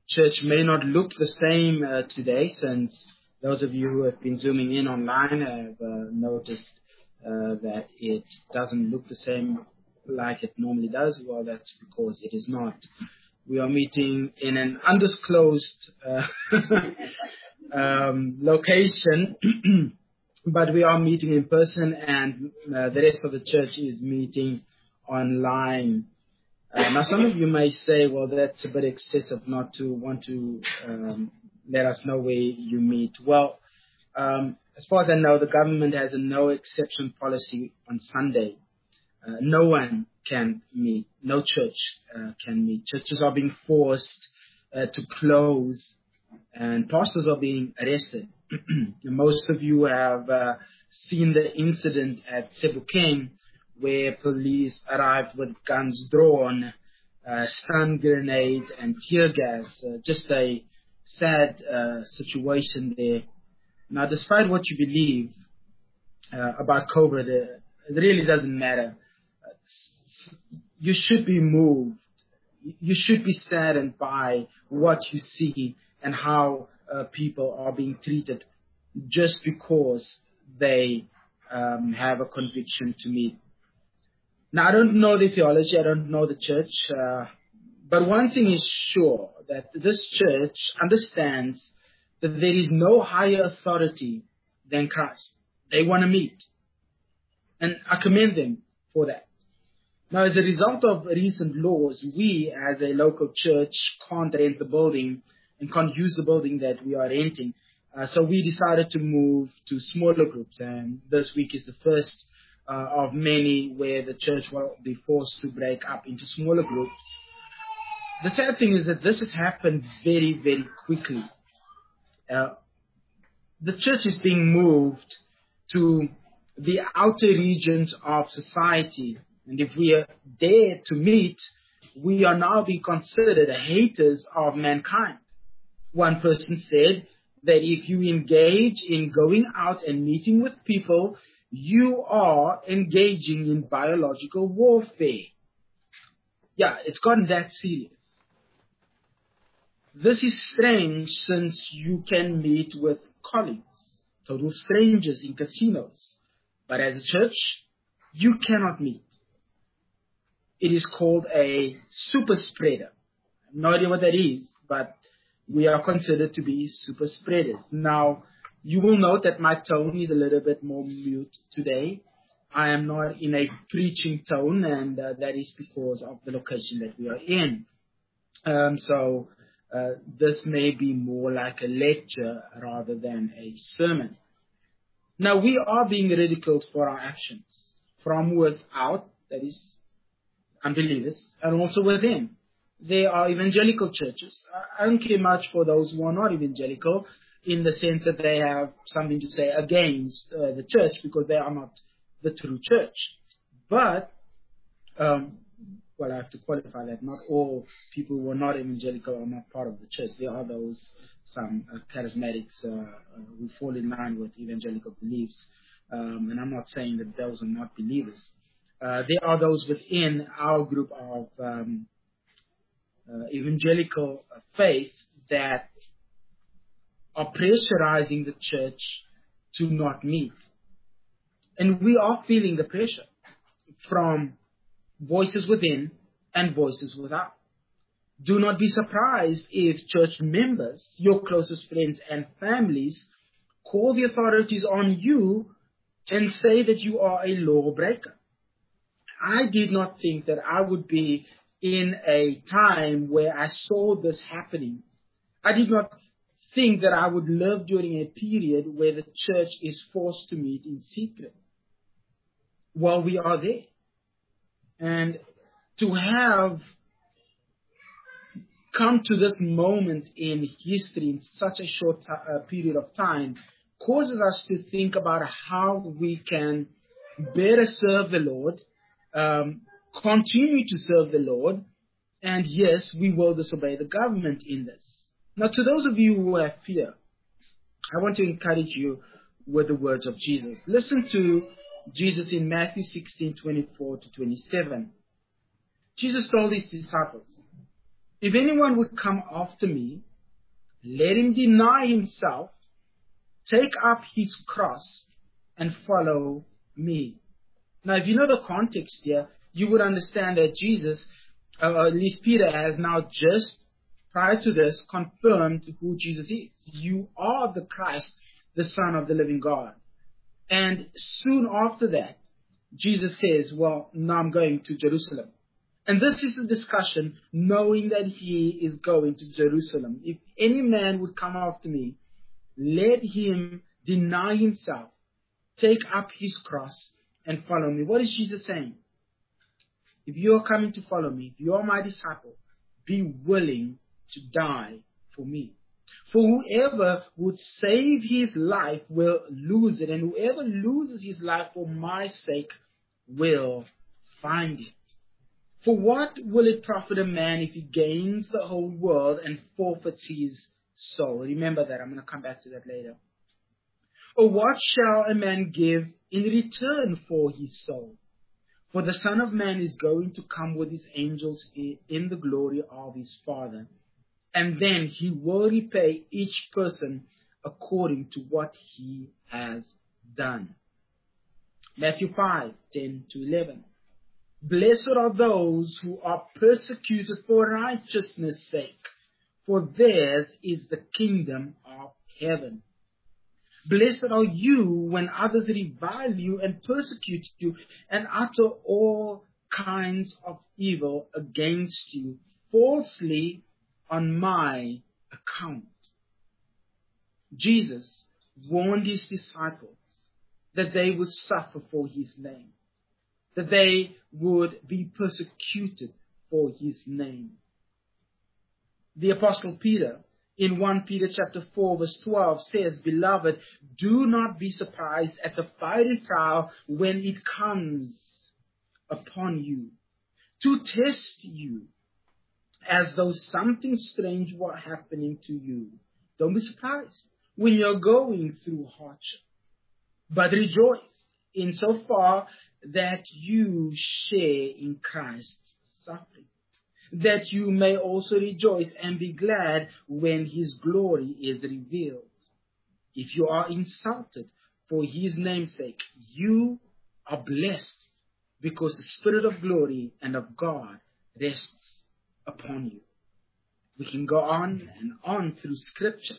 church may not look the same today, since those of you who have been zooming in online have noticed that it doesn't look the same like it normally does. Well, that's because it is not. We are meeting in an undisclosed location, but we are meeting in person, and the rest of the church is meeting online. Now, some of you may say, well, that's a bit excessive not to want to let us know where you meet. Well, as far as I know, the government has a no exception policy on Sunday. No one can meet. No church can meet. Churches are being forced to close, and pastors are being arrested. Most of you have seen the incident at Sebokeng, where police arrived with guns drawn, stun grenades, and tear gas. Just a sad situation there. Now, despite what you believe about COVID, it really doesn't matter. You should be moved. You should be saddened by what you see and how people are being treated just because they have a conviction to meet. Now, I don't know the theology, I don't know the church, but one thing is sure, that this church understands that there is no higher authority than Christ. They want to meet, and I commend them for that. Now, as a result of recent laws, we as a local church can't rent the building and can't use the building that we are renting. So we decided to move to smaller groups, and this week is the first of many where the church will be forced to break up into smaller groups. The sad thing is that this has happened very, very quickly. The church is being moved to the outer regions of society, and if we dare to meet, we are now being considered haters of mankind. One person said that if you engage in going out and meeting with people, you are engaging in biological warfare. Yeah, it's gotten that serious. This is strange, since you can meet with colleagues, total strangers in casinos. But as a church, you cannot meet. It is called a super spreader. I have no idea what that is, but we are considered to be super spreaders. Now, you will note that my tone is a little bit more mute today. I am not in a preaching tone, and that is because of the location that we are in. So this may be more like a lecture rather than a sermon. Now, we are being ridiculed for our actions from without, that is, unbelievers, and also within. There are evangelical churches. I don't care much for those who are not evangelical, in the sense that they have something to say against the church, because they are not the true church. But, well, I have to qualify that. Not all people who are not evangelical are not part of the church. There are those, some charismatics who fall in line with evangelical beliefs. And I'm not saying that those are not believers. There are those within our group of evangelical faith that are pressurizing the church to not meet. And we are feeling the pressure from voices within and voices without. Do not be surprised if church members, your closest friends and families, call the authorities on you and say that you are a lawbreaker. I did not think that I would be in a time where I saw this happening. I did not think that I would live during a period where the church is forced to meet in secret. Well, we are there. And to have come to this moment in history in such a short period of time causes us to think about how we can better serve the Lord, continue to serve the Lord, and yes, we will disobey the government in this. Now, to those of you who have fear, I want to encourage you with the words of Jesus. Listen to Jesus in Matthew 16:24 to 27. Jesus told his disciples, If anyone would come after me, let him deny himself, take up his cross, and follow me. Now, if you know the context here, you would understand that Jesus, or at least Peter, has now just, prior to this, confirmed who Jesus is. You are the Christ, the Son of the living God. And soon after that, Jesus says, well, now I'm going to Jerusalem. And this is the discussion, knowing that he is going to Jerusalem. If any man would come after me, let him deny himself, take up his cross, and follow me. What is Jesus saying? If you are coming to follow me, if you are my disciple, be willing to die for me. For whoever would save his life will lose it, and whoever loses his life for my sake will find it. For what will it profit a man if he gains the whole world and forfeits his soul? Remember that. I'm going to come back to that later. Or what shall a man give in return for his soul? For the Son of Man is going to come with his angels in the glory of his Father. And then he will repay each person according to what he has done. Matthew 5:10-11. Blessed are those who are persecuted for righteousness' sake, for theirs is the kingdom of heaven. Blessed are you when others revile you and persecute you and utter all kinds of evil against you falsely on my account. Jesus warned his disciples that they would suffer for his name, that they would be persecuted for his name. The Apostle Peter, in 1 Peter chapter 4 verse 12 says, Beloved, do not be surprised at the fiery trial when it comes upon you to test you as though something strange were happening to you. Don't be surprised when you're going through hardship, but rejoice insofar that you share in Christ's suffering, that you may also rejoice and be glad when his glory is revealed. If you are insulted for his name's sake, you are blessed, because the Spirit of glory and of God rests upon you. We can go on and on through Scripture.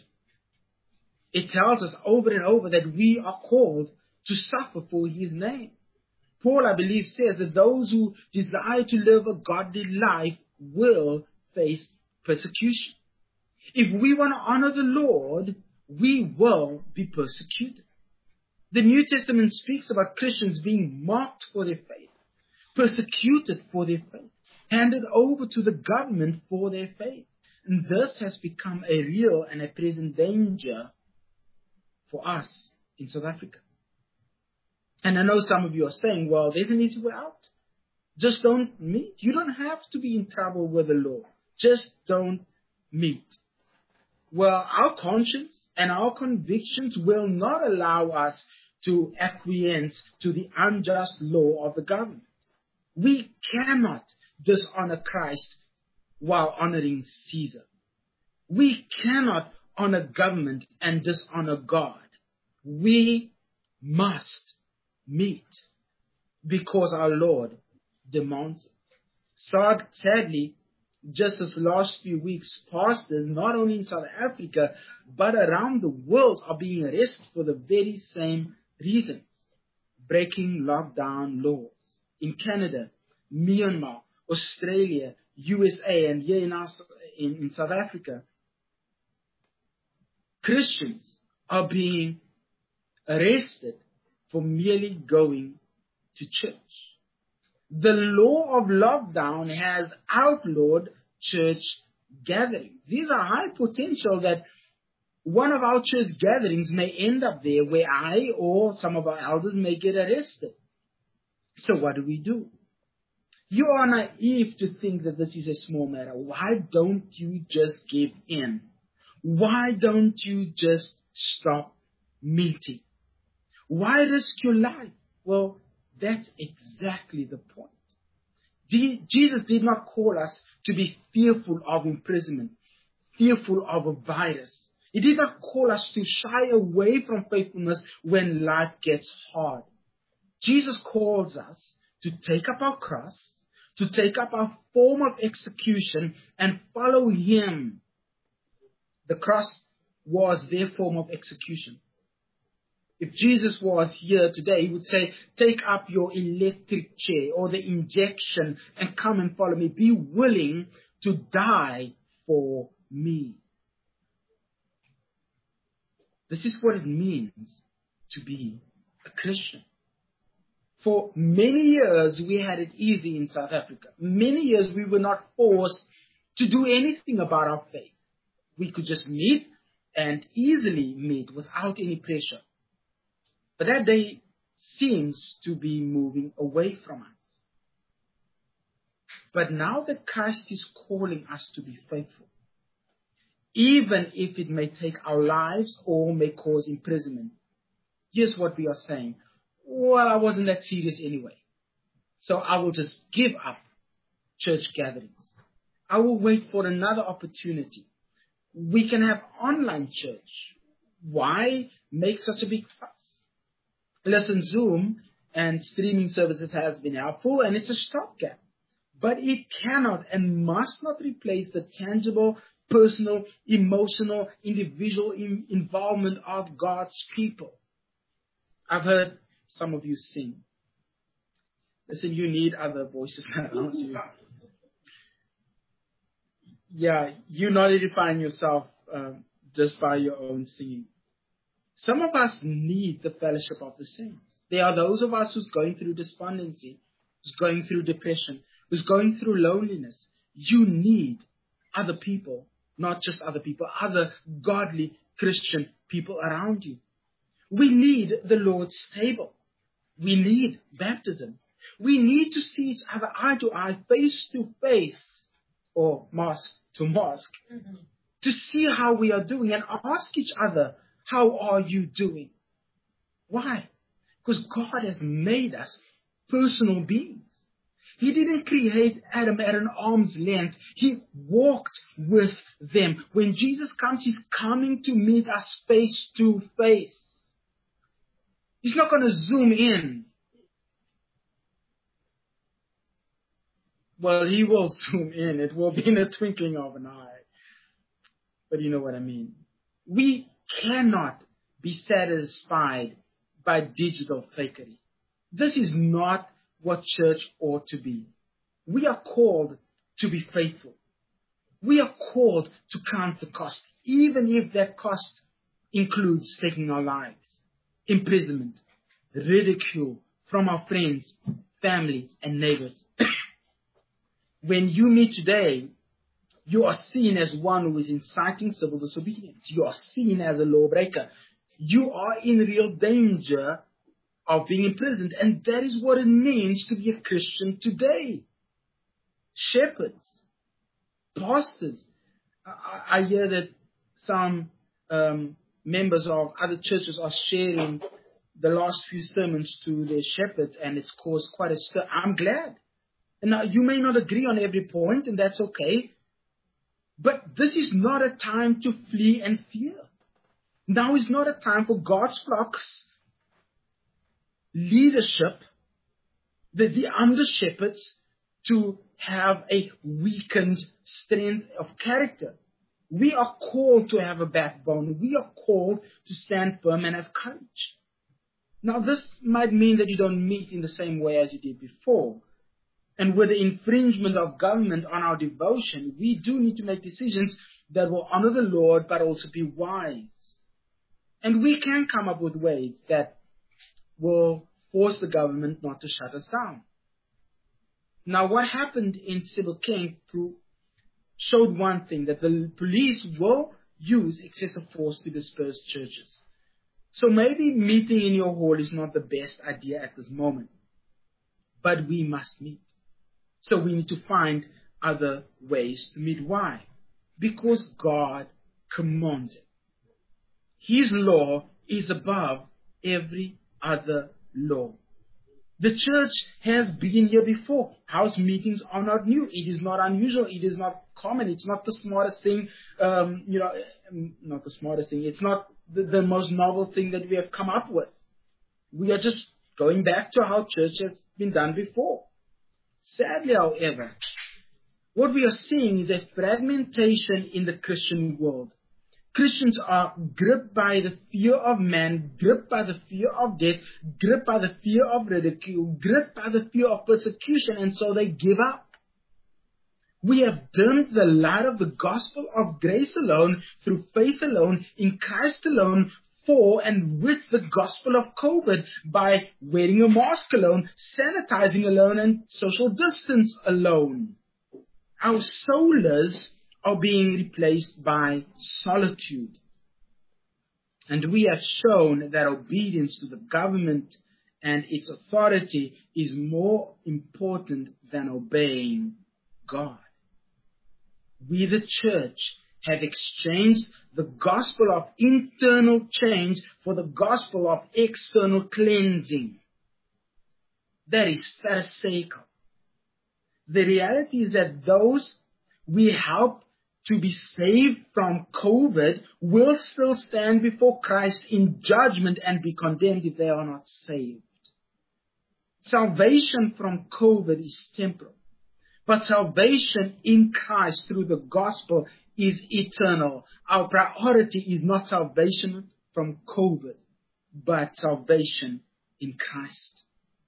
It tells us over and over that we are called to suffer for his name. Paul, I believe, says that those who desire to live a godly life will face persecution. If we want to honor the Lord, we will be persecuted. The New Testament speaks about Christians being mocked for their faith, persecuted for their faith, handed over to the government for their faith. And this has become a real and a present danger for us in South Africa. And I know some of you are saying, well, there's an easy way out. Just don't meet. You don't have to be in trouble with the law. Just don't meet. Well, our conscience and our convictions will not allow us to acquiesce to the unjust law of the government. We cannot dishonor Christ while honoring Caesar. We cannot honor government and dishonor God. We must meet because our Lord demands it. Sadly, just this last few weeks, pastors, not only in South Africa, but around the world, are being arrested for the very same reason: breaking lockdown laws. In Canada, Myanmar, Australia, USA, and here in South Africa, Christians are being arrested for merely going to church. The law of lockdown has outlawed church gatherings. These are high potential that one of our church gatherings may end up there where I or some of our elders may get arrested. So what do? You are naive to think that this is a small matter. Why don't you just give in? Why don't you just stop meeting? Why risk your life? Well, that's exactly the point. Jesus did not call us to be fearful of imprisonment, fearful of a virus. He did not call us to shy away from faithfulness when life gets hard. Jesus calls us to take up our cross, to take up our form of execution and follow Him. The cross was their form of execution. If Jesus was here today, He would say, take up your electric chair or the injection and come and follow me. Be willing to die for me. This is what it means to be a Christian. For many years, we had it easy in South Africa. Many years, we were not forced to do anything about our faith. We could just meet and easily meet without any pressure. But that day seems to be moving away from us. But now that Christ is calling us to be faithful, even if it may take our lives or may cause imprisonment, here's what we are saying. Well, I wasn't that serious anyway, so I will just give up church gatherings. I will wait for another opportunity. We can have online church. Why make such a big fuss? Listen, Zoom and streaming services has been helpful, and it's a stopgap. But it cannot and must not replace the tangible, personal, emotional, individual involvement of God's people. I've heard some of you sing. Listen, you need other voices around you. Yeah, you're not edifying yourself just by your own singing. Some of us need the fellowship of the saints. There are those of us who's going through despondency, who's going through depression, who's going through loneliness. You need other people, not just other people, other godly Christian people around you. We need the Lord's table. We need baptism. We need to see each other eye to eye, face to face, or mask to mask, to see how we are doing and ask each other, how are you doing? Why? Because God has made us personal beings. He didn't create Adam at an arm's length. He walked with them. When Jesus comes, He's coming to meet us face to face. He's not going to zoom in. Well, He will zoom in. It will be in a twinkling of an eye. But you know what I mean. We cannot be satisfied by digital fakery. This is not what church ought to be. We are called to be faithful. We are called to count the cost, even if that cost includes taking our lives, imprisonment, ridicule from our friends, family, and neighbors. When you meet today, you are seen as one who is inciting civil disobedience. You are seen as a lawbreaker. You are in real danger of being imprisoned. And that is what it means to be a Christian today. Shepherds, pastors. I hear that some members of other churches are sharing the last few sermons to their shepherds, and it's caused quite a stir. I'm glad. And now you may not agree on every point, and that's okay. But this is not a time to flee and fear. Now is not a time for God's flock's leadership, the under shepherds, to have a weakened strength of character. We are called to have a backbone. We are called to stand firm and have courage. Now, this might mean that you don't meet in the same way as you did before. And with the infringement of government on our devotion, we do need to make decisions that will honor the Lord, but also be wise. And we can come up with ways that will force the government not to shut us down. Now, what happened in Sebokeng showed one thing, that the police will use excessive force to disperse churches. So maybe meeting in your hall is not the best idea at this moment. But we must meet. So we need to find other ways to meet. Why? Because God commands it. His law is above every other law. The church has been here before. House meetings are not new. It is not unusual. It is not common. It's not the smartest thing, not the smartest thing. It's not the most novel thing that we have come up with. We are just going back to how church has been done before. Sadly, however, what we are seeing is a fragmentation in the Christian world. Christians are gripped by the fear of man, gripped by the fear of death, gripped by the fear of ridicule, gripped by the fear of persecution, and so they give up. We have dimmed the light of the gospel of grace alone, through faith alone, in Christ alone, for and with the gospel of COVID, by wearing a mask alone, sanitizing alone, and social distance alone. Our solas are being replaced by solitude. And we have shown that obedience to the government and its authority is more important than obeying God. We, the church, have exchanged the gospel of internal change for the gospel of external cleansing. That is pharisaical. The reality is that those we help to be saved from COVID will still stand before Christ in judgment and be condemned if they are not saved. Salvation from COVID is temporal, but salvation in Christ through the gospel is eternal. Our priority is not salvation from COVID, but salvation in Christ.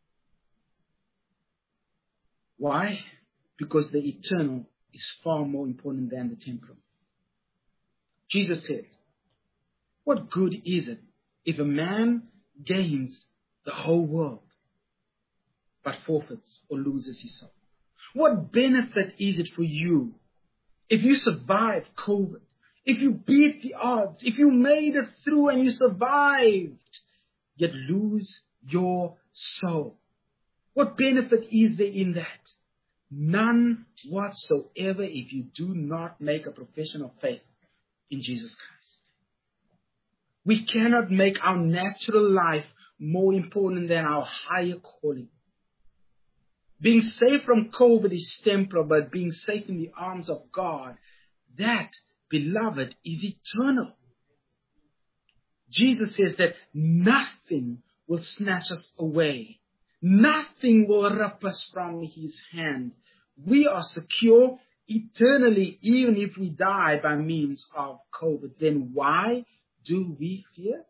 Why? Because the eternal is far more important than the temporal. Jesus said, what good is it if a man gains the whole world but forfeits or loses his soul? What benefit is it for you if you survive COVID, if you beat the odds, if you made it through and you survived, yet lose your soul? What benefit is there in that? None whatsoever if you do not make a profession of faith in Jesus Christ. We cannot make our natural life more important than our higher calling. Being safe from COVID is temporal, but being safe in the arms of God, that, beloved, is eternal. Jesus says that nothing will snatch us away. Nothing will rip us from his hand. We are secure eternally, even if we die by means of COVID. Then why do we fear?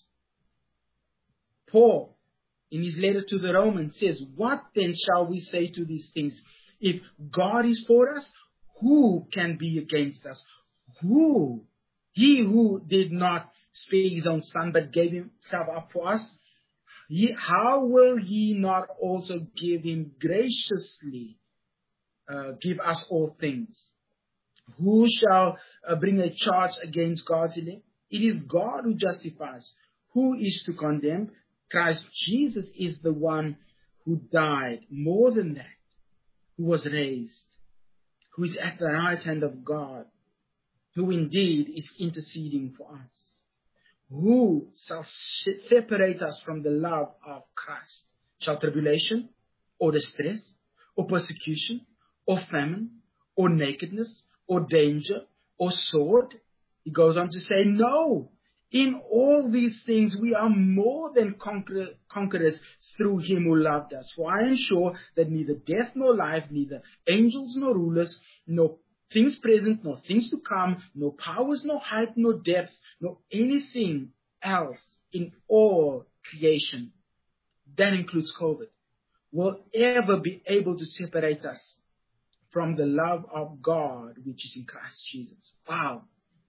Paul, in his letter to the Romans, says, what then shall we say to these things? If God is for us, who can be against us? Who? He who did not spare his own son, but gave himself up for us, how will he not also give him graciously, give us all things? Who shall bring a charge against God's elect? It is God who justifies. Who is to condemn? Christ Jesus is the one who died. More than that, who was raised, who is at the right hand of God, who indeed is interceding for us. Who shall separate us from the love of Christ? Shall tribulation, or distress, or persecution, or famine, or nakedness, or danger, or sword? He goes on to say, no. In all these things we are more than conquerors through him who loved us. For I am sure that neither death nor life, neither angels nor rulers, nor things present, nor things to come, no powers, no height, no depth, nor anything else in all creation, that includes COVID, will ever be able to separate us from the love of God, which is in Christ Jesus. Wow.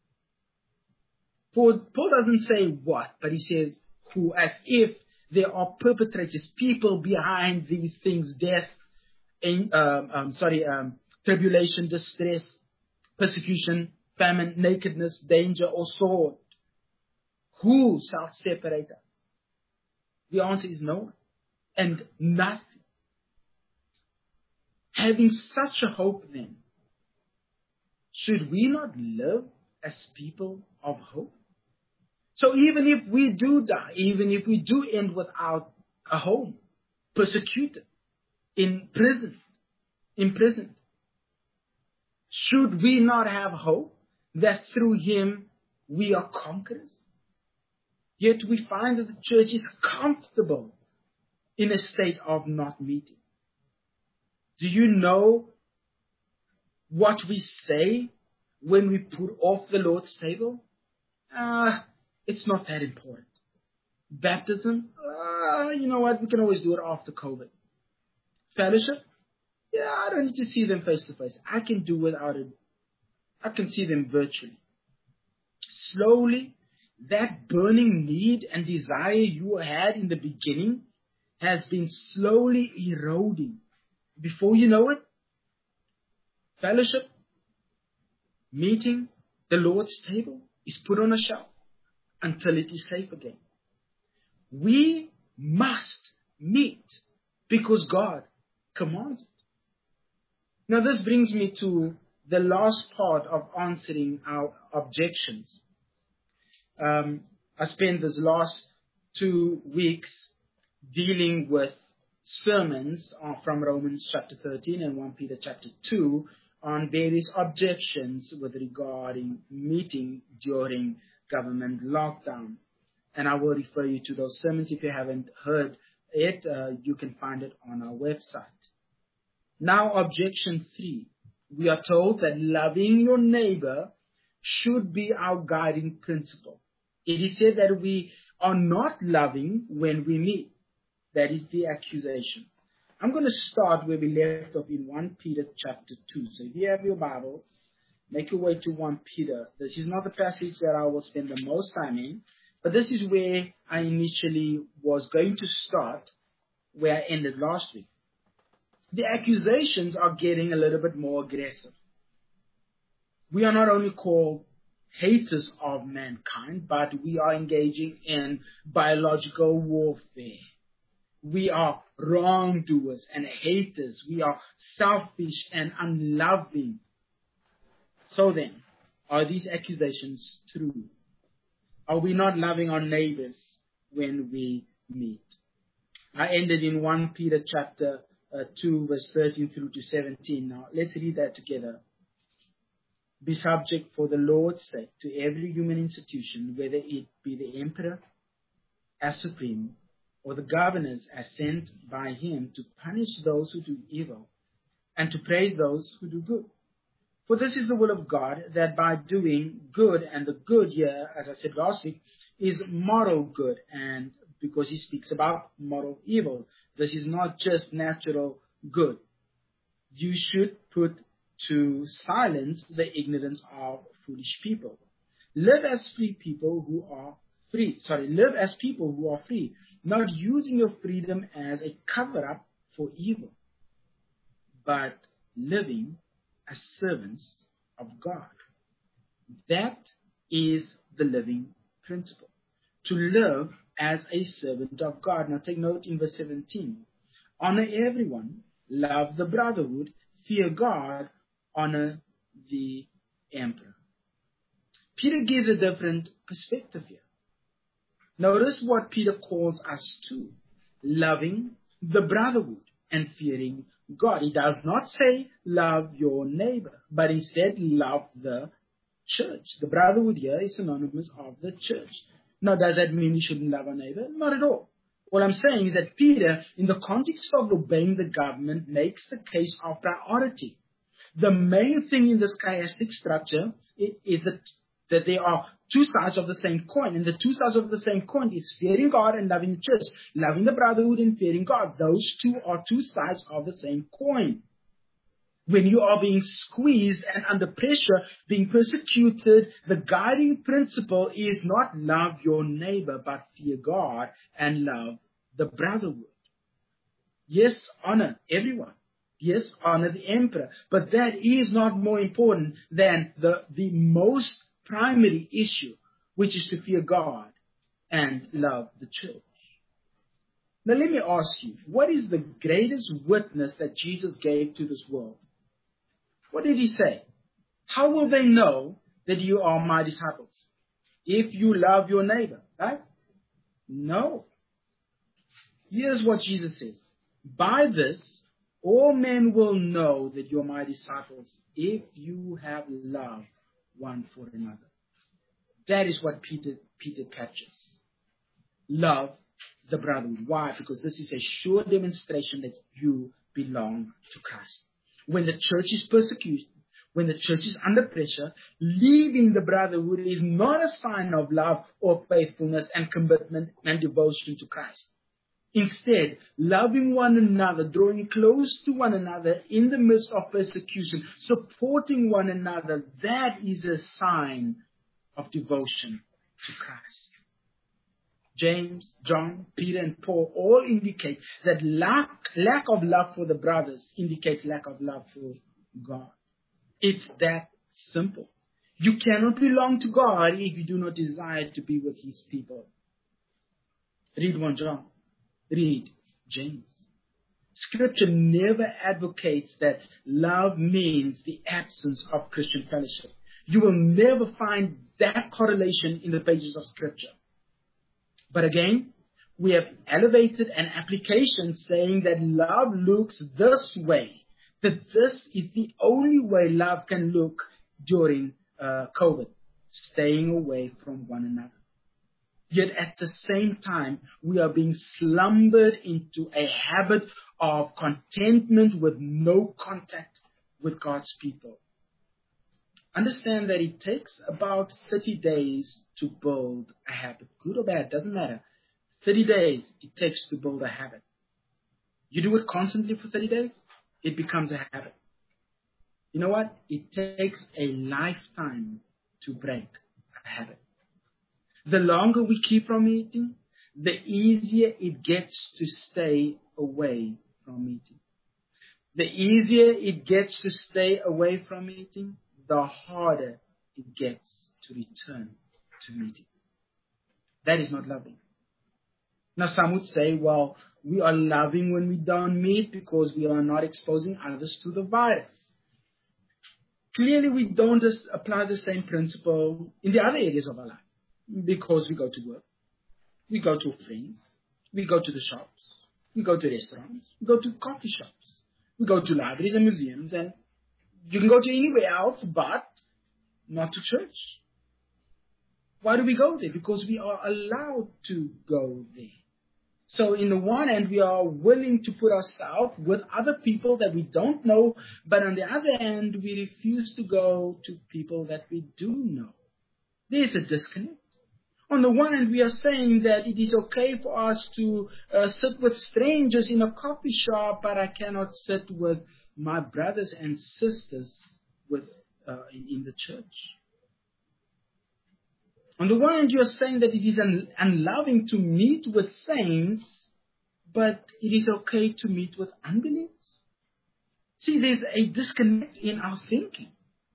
Paul doesn't say what, but he says who, as if there are perpetrators, people behind these things, death, tribulation, distress, persecution, famine, nakedness, danger, or sword. Who shall separate us? The answer is no one and nothing. Having such a hope then, should we not live as people of hope? So even if we do die, even if we do end without a home, persecuted, imprisoned. Should we not have hope that through him we are conquerors? Yet we find that the church is comfortable in a state of not meeting. Do you know what we say when we put off the Lord's table? It's not that important. Baptism? You know what? We can always do it after COVID. Fellowship? Yeah, I don't need to see them face to face. I can do without it. I can see them virtually. Slowly, that burning need and desire you had in the beginning has been slowly eroding. Before you know it, fellowship, meeting, the Lord's table is put on a shelf until it is safe again. We must meet because God commands it. Now this brings me to the last part of answering our objections. I spent this last 2 weeks dealing with sermons from Romans chapter 13 and 1 Peter chapter 2 on various objections with regarding meeting during government lockdown. And I will refer you to those sermons. If you haven't heard it, you can find it on our website. Now, objection 3. We are told that loving your neighbor should be our guiding principle. It is said that we are not loving when we meet. That is the accusation. I'm going to start where we left off in 1 Peter chapter 2. So if you have your Bible, make your way to 1 Peter. This is not the passage that I will spend the most time in, but this is where I initially was going to start, where I ended last week. The accusations are getting a little bit more aggressive. We are not only called haters of mankind, but we are engaging in biological warfare. We are wrongdoers and haters. We are selfish and unloving. So then, are these accusations true? Are we not loving our neighbors when we meet? I ended in 1 Peter chapter 2 verse 13 through to 17. Now, let's read that together. Be subject for the Lord's sake to every human institution, whether it be the emperor as supreme, or the governors as sent by him to punish those who do evil, and to praise those who do good. For this is the will of God, that by doing good, and the good here, as I said last week, is moral good, and because he speaks about moral evil, this is not just natural good. You should put to silence the ignorance of foolish people. Live as people who are free, not using your freedom as a cover-up for evil, but living as servants of God. That is the living principle. To live as a servant of God. Now take note in verse 17. Honor everyone, love the brotherhood, fear God, honor the emperor. Peter gives a different perspective here. Notice what Peter calls us to: loving the brotherhood and fearing God. He does not say love your neighbor, but instead love the church. The brotherhood here is synonymous of the church. Now, does that mean we shouldn't love our neighbor? Not at all. What I'm saying is that Peter, in the context of obeying the government, makes the case of priority. The main thing in this chiastic structure is that there are two sides of the same coin. And the two sides of the same coin is fearing God and loving the church. Loving the brotherhood and fearing God. Those two are two sides of the same coin. When you are being squeezed and under pressure, being persecuted, the guiding principle is not love your neighbor, but fear God and love the brotherhood. Yes, honor everyone. Yes, honor the emperor. But that is not more important than the most primary issue, which is to fear God and love the church. Now let me ask you, what is the greatest witness that Jesus gave to this world? What did he say? How will they know that you are my disciples? If you love your neighbor, right? No. Here's what Jesus says. By this, all men will know that you are my disciples if you have love one for another. That is what Peter captures. Love the brotherhood. Why? Because this is a sure demonstration that you belong to Christ. When the church is persecuted, when the church is under pressure, leaving the brotherhood is not a sign of love or faithfulness and commitment and devotion to Christ. Instead, loving one another, drawing close to one another in the midst of persecution, supporting one another, that is a sign of devotion to Christ. James, John, Peter, and Paul all indicate that lack of love for the brothers indicates lack of love for God. It's that simple. You cannot belong to God if you do not desire to be with His people. Read 1 John. Read James. Scripture never advocates that love means the absence of Christian fellowship. You will never find that correlation in the pages of Scripture. But again, we have elevated an application saying that love looks this way, that this is the only way love can look during COVID, staying away from one another. Yet at the same time, we are being slumbered into a habit of contentment with no contact with God's people. Understand that it takes about 30 days to build a habit. Good or bad, doesn't matter. 30 days it takes to build a habit. You do it constantly for 30 days, it becomes a habit. You know what? It takes a lifetime to break a habit. The longer we keep from eating, the easier it gets to stay away from eating. The easier it gets to stay away from eating, the harder it gets to return to eating. That is not loving. Now some would say, well, we are loving when we don't meet because we are not exposing others to the virus. Clearly we don't just apply the same principle in the other areas of our life. Because we go to work, we go to friends, we go to the shops, we go to restaurants, we go to coffee shops, we go to libraries and museums, and you can go to anywhere else but not to church. Why do we go there? Because we are allowed to go there. So in the one hand, we are willing to put ourselves with other people that we don't know, but on the other hand, we refuse to go to people that we do know. There's a disconnect. On the one hand, we are saying that it is okay for us to sit with strangers in a coffee shop, but I cannot sit with my brothers and sisters in the church. On the one hand, you are saying that it is unloving to meet with saints, but it is okay to meet with unbelievers. See, there's a disconnect in our thinking.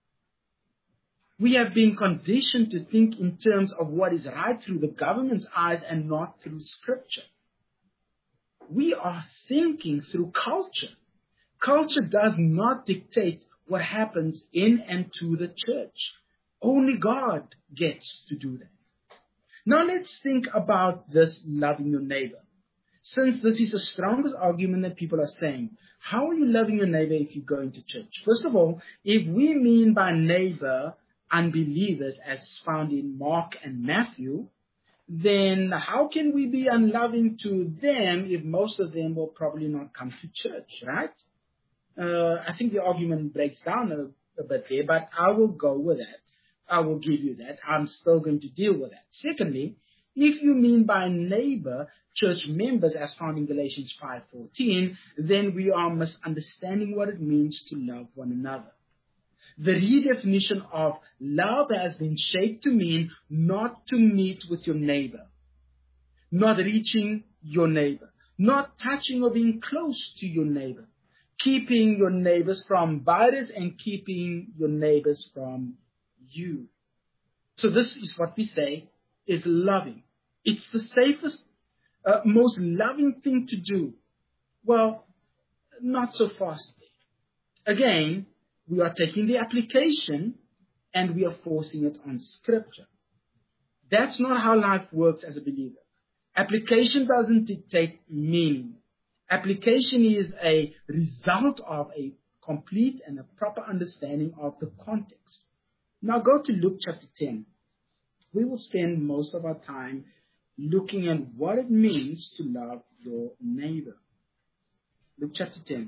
We have been conditioned to think in terms of what is right through the government's eyes and not through Scripture. We are thinking through culture. Culture does not dictate what happens in and to the church. Only God gets to do that. Now let's think about this loving your neighbor. Since this is the strongest argument that people are saying, how are you loving your neighbor if you go into church? First of all, if we mean by neighbor unbelievers as found in Mark and Matthew, then how can we be unloving to them if most of them will probably not come to church, right? I think the argument breaks down a bit there, but I will go with that. I will give you that. I'm still going to deal with that. Secondly, if you mean by neighbor church members as found in Galatians 5:14, then we are misunderstanding what it means to love one another. The redefinition of love has been shaped to mean not to meet with your neighbor, not reaching your neighbor, not touching or being close to your neighbor, keeping your neighbors from virus and keeping your neighbors from you. So this is what we say is loving. It's the safest, most loving thing to do. Well, not so fast. Again, we are taking the application and we are forcing it on Scripture. That's not how life works as a believer. Application doesn't dictate meaning. Application is a result of a complete and a proper understanding of the context. Now go to Luke chapter 10. We will spend most of our time looking at what it means to love your neighbor. Luke chapter 10.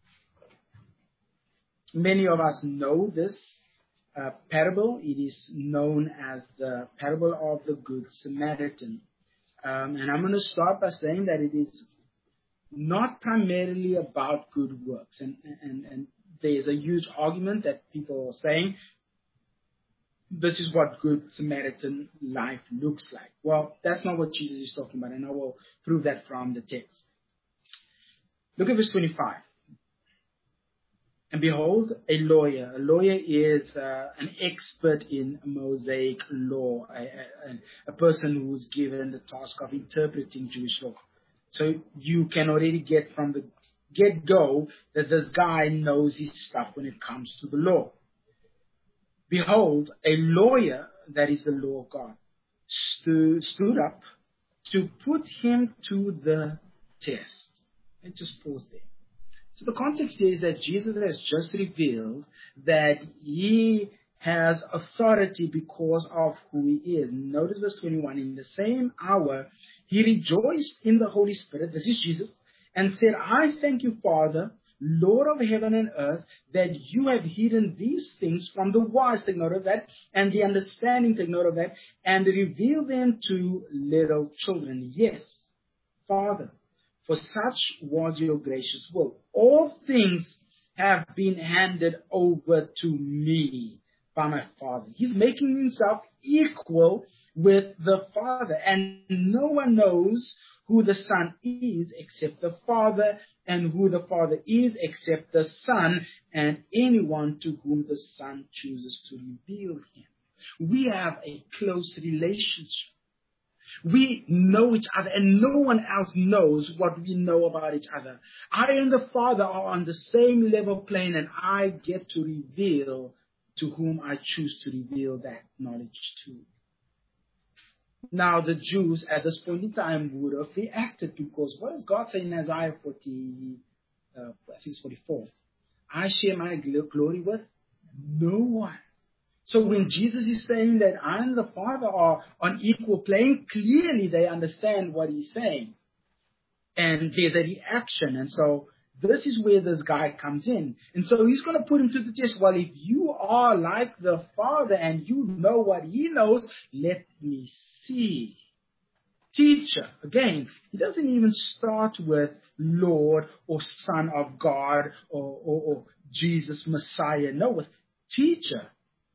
Many of us know this parable. It is known as the parable of the Good Samaritan. And I'm going to start by saying that it is not primarily about good works. And there's a huge argument that people are saying, this is what Good Samaritan life looks like. Well, that's not what Jesus is talking about, and I will prove that from the text. Look at verse 25. And behold, a lawyer. A lawyer is an expert in Mosaic law, a person who is given the task of interpreting Jewish law. So you can already get from the get-go that this guy knows his stuff when it comes to the law. Behold, a lawyer, that is the law of God, stood up to put him to the test. Let's just pause there. So the context is that Jesus has just revealed that he has authority because of who he is. Notice verse 21. In the same hour, he rejoiced in the Holy Spirit, this is Jesus, and said, I thank you, Father, Lord of heaven and earth, that you have hidden these things from the wise, take note of that, and the understanding, take note of that, and revealed them to little children. Yes, Father, for such was your gracious will. All things have been handed over to me by my Father. He's making himself equal with the Father, and no one knows who the Son is except the Father, and who the Father is except the Son, and anyone to whom the Son chooses to reveal him. We have a close relationship. We know each other, and no one else knows what we know about each other. I and the Father are on the same level plane, and I get to reveal to whom I choose to reveal that knowledge to. Now, the Jews at this point in time would have reacted, because what does God say in Isaiah 44? I share my glory with no one. So when Jesus is saying that I and the Father are on equal plane, clearly they understand what he's saying. And there's a reaction. And so this is where this guy comes in. And so he's going to put him to the test. Well, if you are like the Father and you know what he knows, let me see. Teacher. Again, he doesn't even start with Lord or Son of God or Jesus Messiah. No, with teacher.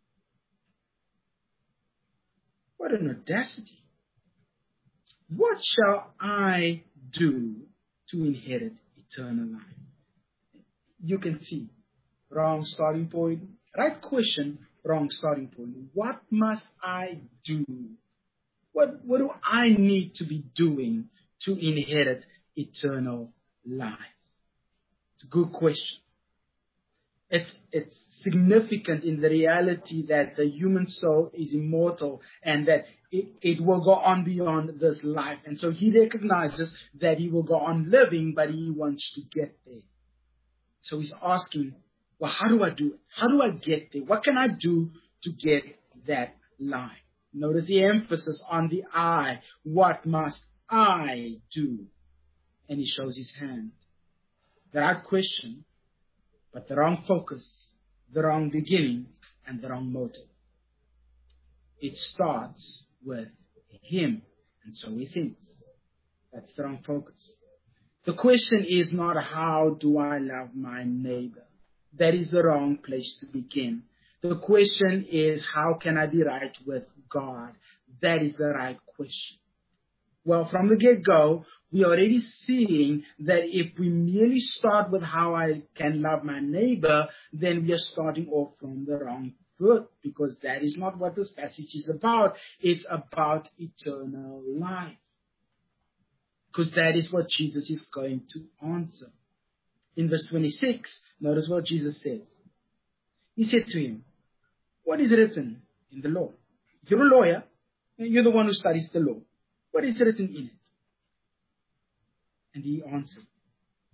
What an audacity. What shall I do to inherit eternal life? You can see, wrong starting point. Right question, wrong starting point. What must I do? What do I need to be doing to inherit eternal life? It's a good question. It's significant in the reality that the human soul is immortal and that it will go on beyond this life. And so he recognizes that he will go on living, but he wants to get there. So he's asking, well, how do I do it? How do I get there? What can I do to get that life? Notice the emphasis on the I. What must I do? And he shows his hand. The right question, but the wrong focus, the wrong beginning, and the wrong motive. It starts with him, and so he thinks. That's the wrong focus. The question is not how do I love my neighbor. That is the wrong place to begin. The question is how can I be right with God. That is the right question. Well, from the get-go, we are already seeing that if we merely start with how I can love my neighbor, then we are starting off from the wrong foot, because that is not what this passage is about. It's about eternal life. Because that is what Jesus is going to answer. In verse 26, notice what Jesus says. He said to him, what is written in the law? You're a lawyer, and you're the one who studies the law. What is written in it? And he answered,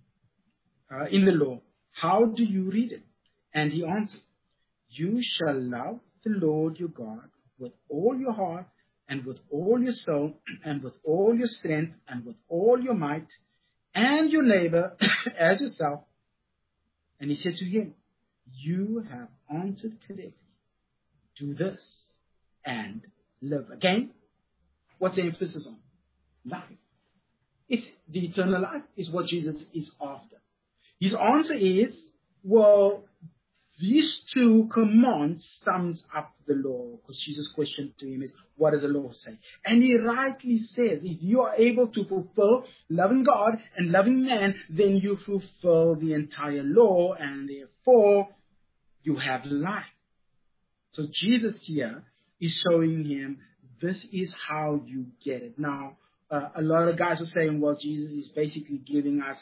in the law, how do you read it? And he answered, you shall love the Lord your God with all your heart and with all your soul and with all your strength and with all your might, and your neighbor as yourself. And he said to him, you have answered correctly. Do this and live. Again, what's the emphasis on? Life. It's the eternal life is what Jesus is after. His answer is, well, these two commands sums up the law, because Jesus' question to him is, what does the law say? And he rightly says, if you are able to fulfill loving God and loving man, then you fulfill the entire law, and therefore you have life. So Jesus here is showing him, this is how you get it. Now, a lot of guys are saying, well, Jesus is basically giving us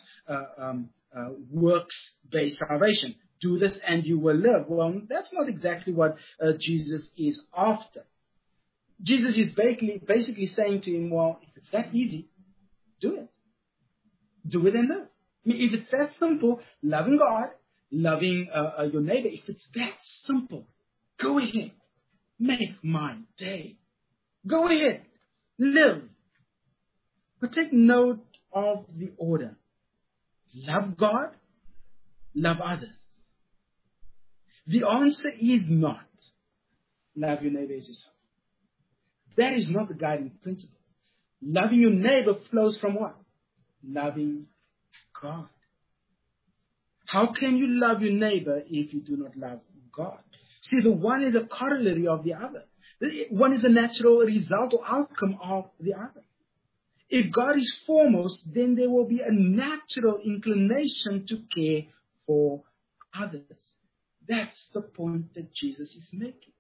works-based salvation. Do this and you will live. Well, that's not exactly what Jesus is after. Jesus is basically saying to him, well, if it's that easy, do it. Do it and live. I mean, if it's that simple, loving God, loving your neighbor, if it's that simple, go ahead. Make my day. Go ahead. Live. But take note of the order. Love God, love others. The answer is not love your neighbor as yourself. That is not the guiding principle. Loving your neighbor flows from what? Loving God. How can you love your neighbor if you do not love God? See, the one is a corollary of the other. One is a natural result or outcome of the other. If God is foremost, then there will be a natural inclination to care for others. That's the point that Jesus is making.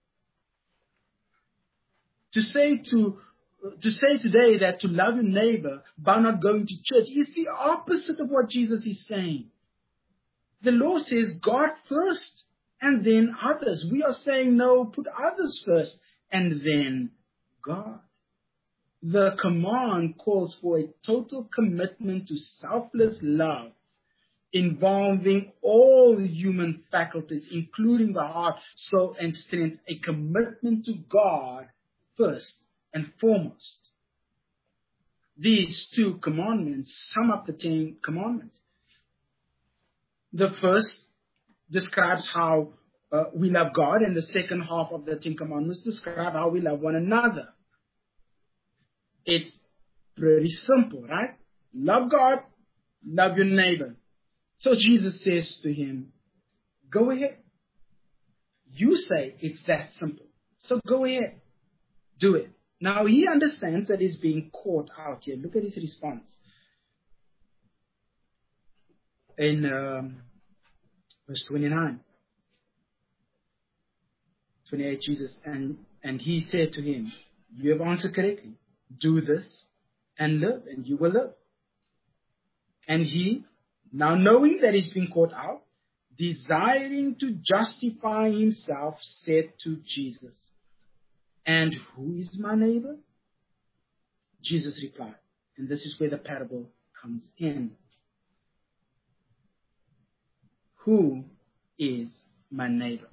To say today that to love your neighbor by not going to church is the opposite of what Jesus is saying. The law says God first and then others. We are saying no, put others first and then God. The command calls for a total commitment to selfless love, involving all human faculties, including the heart, soul, and strength, a commitment to God first and foremost. These two commandments sum up the 10 commandments. The first describes how we love God, and the second half of the 10 commandments describe how we love one another. It's pretty simple, right? Love God, love your neighbor. So Jesus says to him, go ahead. You say it's that simple. So go ahead. Do it. Now he understands that he's being caught out here. Look at his response. In verse 29. 28, Jesus, and he said to him, you have answered correctly. Do this and live, and you will live. And he, now knowing that he's been caught out, desiring to justify himself, said to Jesus, and who is my neighbor? Jesus replied, and this is where the parable comes in. Who is my neighbor?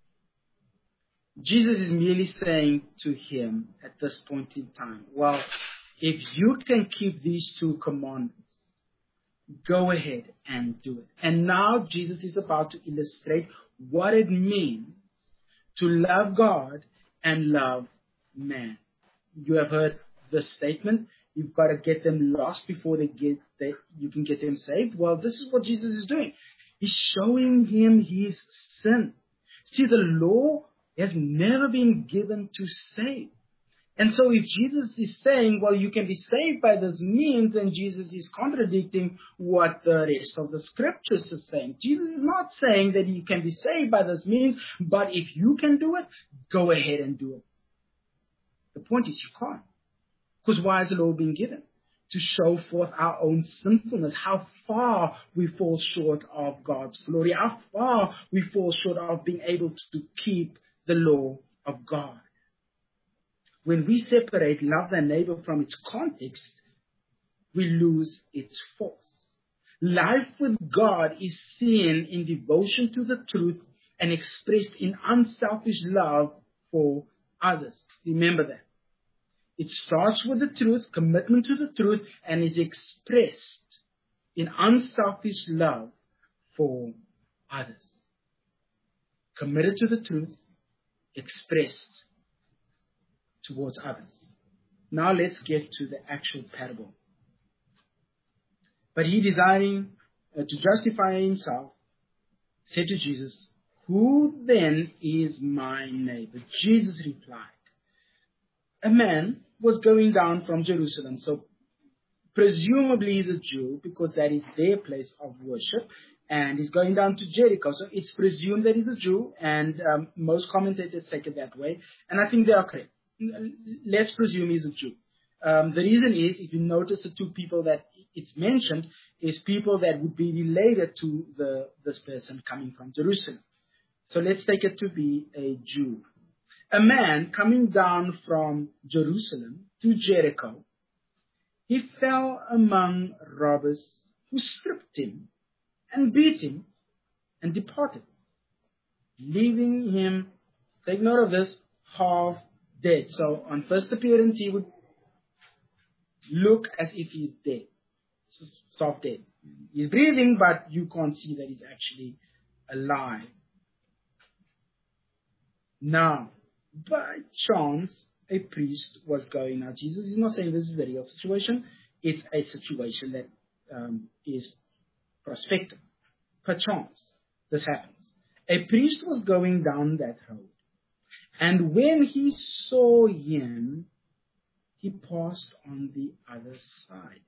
Jesus is merely saying to him at this point in time, well, if you can keep these two commandments, go ahead and do it. And now Jesus is about to illustrate what it means to love God and love man. You have heard the statement, you've got to get them lost before you can get them saved. Well, this is what Jesus is doing. He's showing him his sin. See, the law has never been given to save. And so if Jesus is saying, well, you can be saved by this means, then Jesus is contradicting what the rest of the scriptures is saying. Jesus is not saying that you can be saved by this means, but if you can do it, go ahead and do it. The point is you can't. Because why is the law being given? To show forth our own sinfulness, how far we fall short of God's glory, how far we fall short of being able to keep the law of God. When we separate love thy neighbor from its context, we lose its force. Life with God is seen in devotion to the truth and expressed in unselfish love for others. Remember that. It starts with the truth, commitment to the truth, and is expressed in unselfish love for others. Committed to the truth, expressed towards others. Now let's get to the actual parable. But he, desiring to justify himself, said to Jesus, "Who then is my neighbor?" Jesus replied, "A man was going down from Jerusalem," so presumably he's a Jew because that is their place of worship, and he's going down to Jericho, so it's presumed that he's a Jew, and most commentators take it that way, and I think they are correct. Let's presume he's a Jew. The reason is, if you notice, the two people that it's mentioned is people that would be related to this person coming from Jerusalem. So let's take it to be a Jew. A man coming down from Jerusalem to Jericho, he fell among robbers who stripped him and beat him and departed, leaving him, take note of this, half dead. So on first appearance, he would look as if he's dead, soft dead. He's breathing, but you can't see that he's actually alive. Now, by chance, a priest was going. Now, Jesus is not saying this is a real situation. It's a situation that is prospective. Perchance, this happens. A priest was going down that road, and when he saw him, he passed on the other side.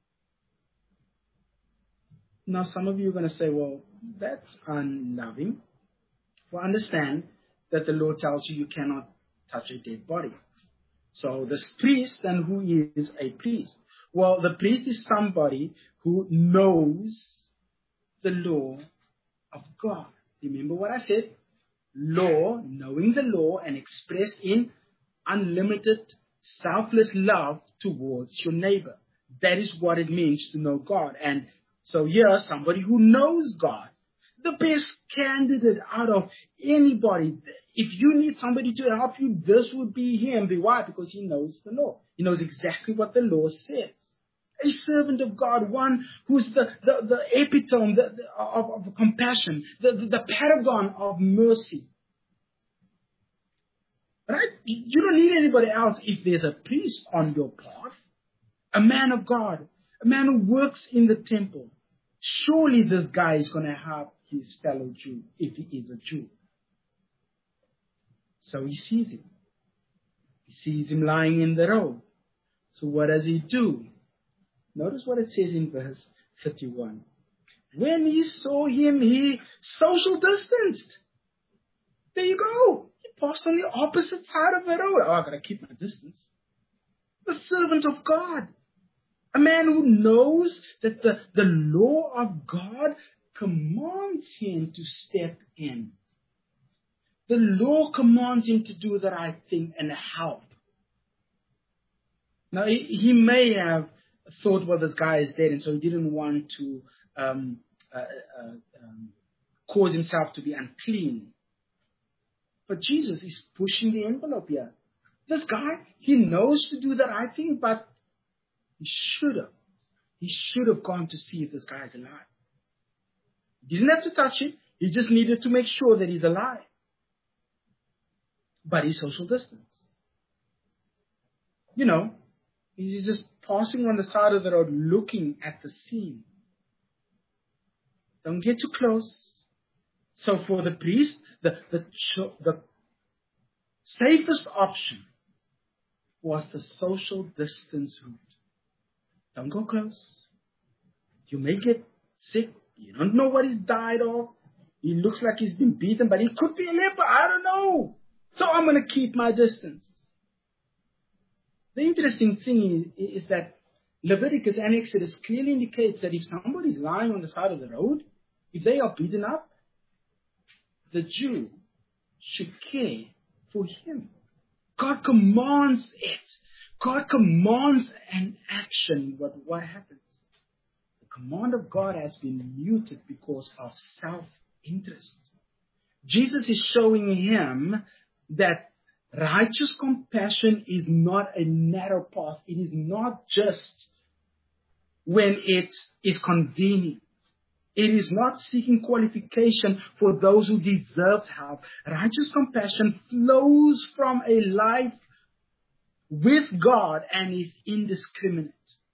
Now, some of you are going to say, well, that's unloving. Well, understand that the Lord tells you cannot touch a dead body. So this priest, and who is a priest? Well, the priest is somebody who knows the law of God. Remember what I said? Law, knowing the law and expressed in unlimited, selfless love towards your neighbor. That is what it means to know God. And so here, somebody who knows God, the best candidate out of anybody. If you need somebody to help you, this would be him. Why? Because he knows the law. He knows exactly what the law says. A servant of God, one who's the epitome of compassion, the paragon of mercy. Right? You don't need anybody else if there's a priest on your path, a man of God, a man who works in the temple. Surely this guy is going to help his fellow Jew if he is a Jew. So he sees him. He sees him lying in the road. So what does he do? Notice what it says in verse 31. When he saw him, he social distanced. There you go. He passed on the opposite side of the road. Oh, I've got to keep my distance. The servant of God. A man who knows that the law of God commands him to step in. The law commands him to do the right thing and help. Now, he may have thought, well, this guy is dead, and so he didn't want to cause himself to be unclean. But Jesus is pushing the envelope here. This guy, he knows to do the right thing, but he should have. He should have gone to see if this guy is alive. He didn't have to touch him. He just needed to make sure that he's alive. But he's social distance. You know, he's just passing on the side of the road looking at the scene. Don't get too close. So for the priest, the safest option was the social distance route. Don't go close. You may get sick. You don't know what he's died of. He looks like he's been beaten, but he could be a leper. I don't know. So I'm going to keep my distance. The interesting thing is that Leviticus and Exodus clearly indicates that if somebody's lying on the side of the road, if they are beaten up, the Jew should care for him. God commands it. God commands an action, but what happens? The command of God has been muted because of self-interest. Jesus is showing him that righteous compassion is not a narrow path. It is not just when it is convenient. It is not seeking qualification for those who deserve help. Righteous compassion flows from a life with God and is indiscriminate.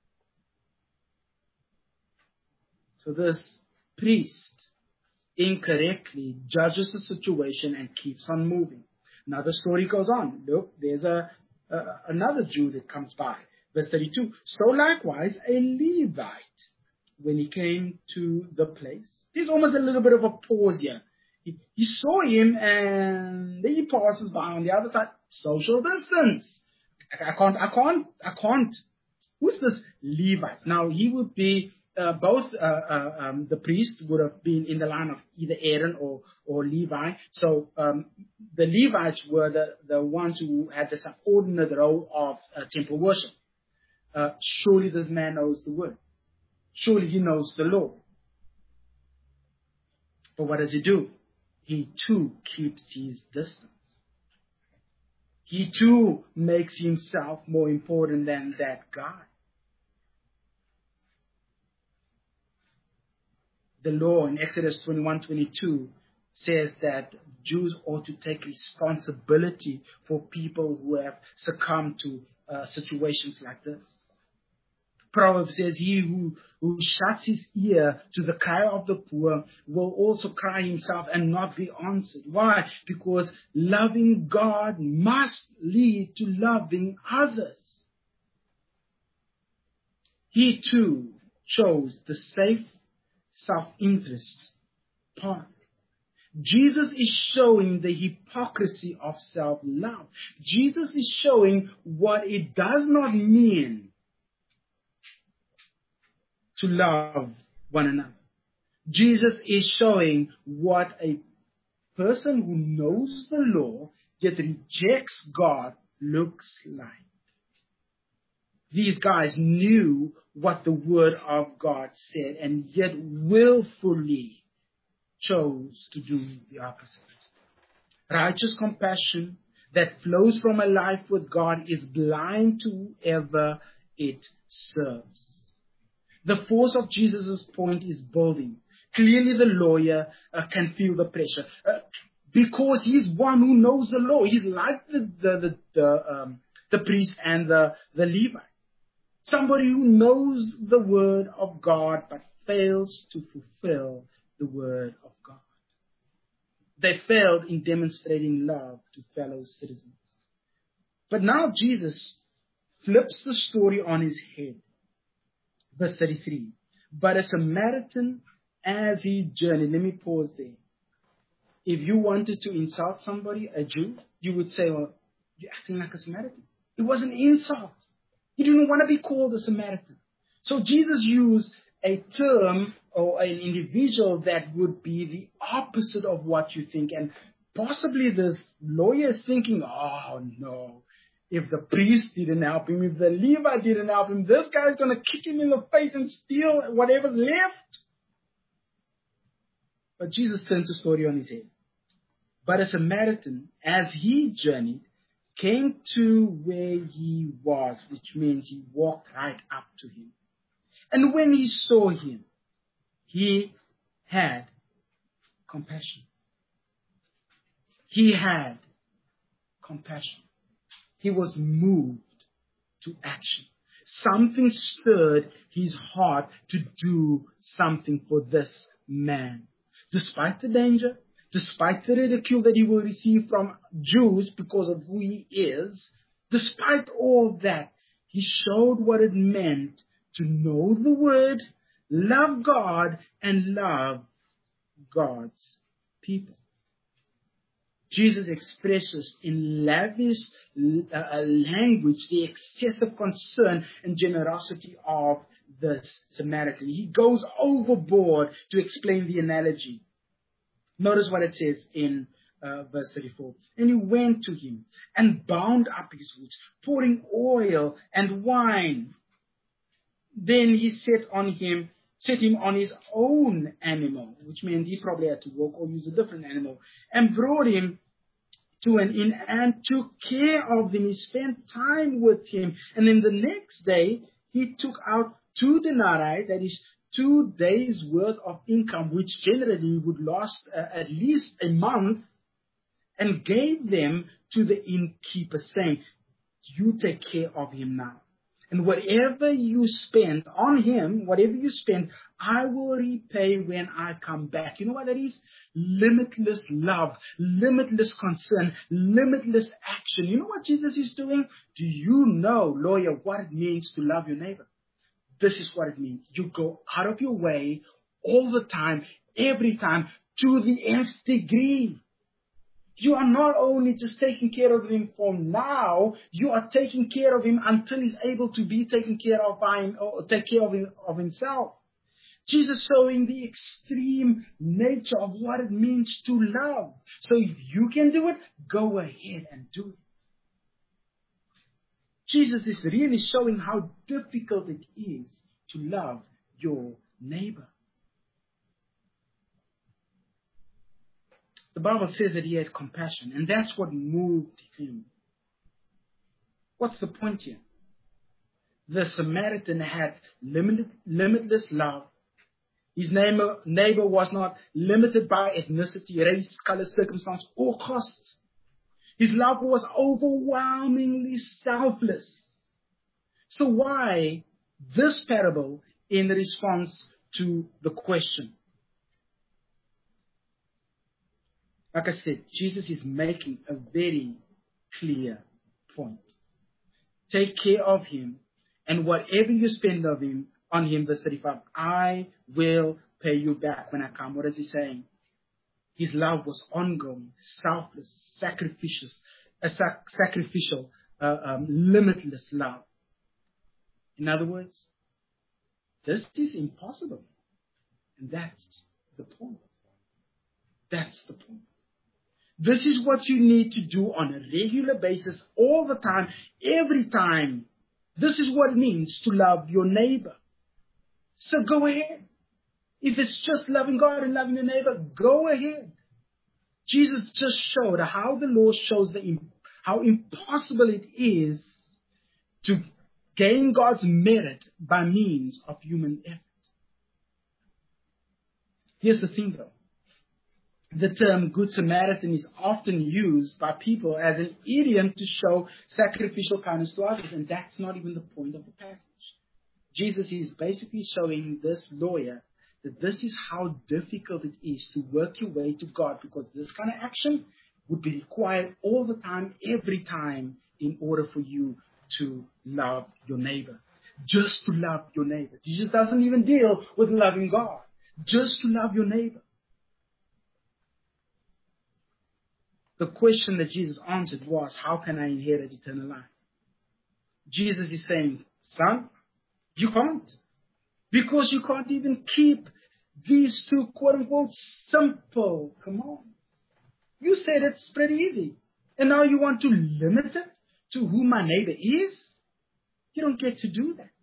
So this priest incorrectly judges the situation and keeps on moving. Now the story goes on. Look, there's another Jew that comes by. Verse 32. So likewise a Levite, when he came to the place. There's almost a little bit of a pause here. He saw him and then he passes by on the other side. Social distance. I can't. Who's this Levite? Now he would be both the priest would have been in the line of either Aaron or Levi. So the Levites were the ones who had the subordinate role of temple worship. Surely this man knows the word. Surely he knows the law. But what does he do? He too keeps his distance. He too makes himself more important than that guy. The law in Exodus 21:22 says that Jews ought to take responsibility for people who have succumbed to situations like this. Proverbs says, he who shuts his ear to the cry of the poor will also cry himself and not be answered. Why? Because loving God must lead to loving others. He too chose the safe self-interest path. Jesus is showing the hypocrisy of self-love. Jesus is showing what it does not mean to love one another. Jesus is showing what a person who knows the law yet rejects God looks like. These guys knew what the word of God said and yet willfully chose to do the opposite. Righteous compassion that flows from a life with God is blind to whoever it serves. The force of Jesus' point is building. Clearly the lawyer can feel the pressure because he's one who knows the law. He's like the priest and the Levite. Somebody who knows the word of God but fails to fulfill the word of God. They failed in demonstrating love to fellow citizens. But now Jesus flips the story on his head. Verse 33. But a Samaritan, as he journeyed, let me pause there. If you wanted to insult somebody, a Jew, you would say, well, you're acting like a Samaritan. It was an insult. He didn't want to be called a Samaritan. So Jesus used a term or an individual that would be the opposite of what you think. And possibly this lawyer is thinking, oh no, if the priest didn't help him, if the Levite didn't help him, this guy's going to kick him in the face and steal whatever's left. But Jesus turns the story on his head. But a Samaritan, as he journeyed, came to where he was, which means he walked right up to him. And when he saw him, he had compassion. He had compassion. He was moved to action. Something stirred his heart to do something for this man. Despite the danger, despite the ridicule that he will receive from Jews because of who he is, despite all that, he showed what it meant to know the word, love God, and love God's people. Jesus expresses in lavish language the excessive concern and generosity of this Samaritan. He goes overboard to explain the analogy. Notice what it says in verse 34. And he went to him and bound up his wounds, pouring oil and wine. Then he set on him set him on his own animal, which meant he probably had to walk or use a different animal, and brought him to an inn and took care of him. He spent time with him. And then the next day, he took out 2 denarii, that is 2 days' worth of income, which generally would last at least a month, and gave them to the innkeeper, saying, you take care of him now. And whatever you spend on him, whatever you spend, I will repay when I come back. You know what that is? Limitless love, limitless concern, limitless action. You know what Jesus is doing? Do you know, lawyer, what it means to love your neighbor? This is what it means. You go out of your way all the time, every time, to the nth degree. You are not only just taking care of him for now, you are taking care of him until he's able to be taken care of by him, or take care of himself. Jesus showing the extreme nature of what it means to love. So if you can do it, go ahead and do it. Jesus is really showing how difficult it is to love your neighbor. The Bible says that he has compassion, and that's what moved him. What's the point here? The Samaritan had limitless love. His neighbor was not limited by ethnicity, race, color, circumstance, or cost. His love was overwhelmingly selfless. So why this parable in response to the question? Like I said, Jesus is making a very clear point. Take care of him, and whatever you spend on him, verse 35, I will pay you back when I come. What is he saying? His love was ongoing, selfless, sacrificial, limitless love. In other words, this is impossible. And that's the point. That's the point. This is what you need to do on a regular basis, all the time, every time. This is what it means to love your neighbor. So go ahead. If it's just loving God and loving your neighbor, go ahead. Jesus just showed how the law shows how impossible it is to gain God's merit by means of human effort. Here's the thing though. The term Good Samaritan is often used by people as an idiom to show sacrificial kindness to others, and that's not even the point of the passage. Jesus is basically showing this lawyer that this is how difficult it is to work your way to God, because this kind of action would be required all the time, every time, in order for you to love your neighbor. Just to love your neighbor. Jesus doesn't even deal with loving God. Just to love your neighbor. The question that Jesus answered was, how can I inherit eternal life? Jesus is saying, son, you can't. Because you can't even keep these 2 quote-unquote simple commands. You said it's pretty easy. And now you want to limit it to who my neighbor is? You don't get to do that.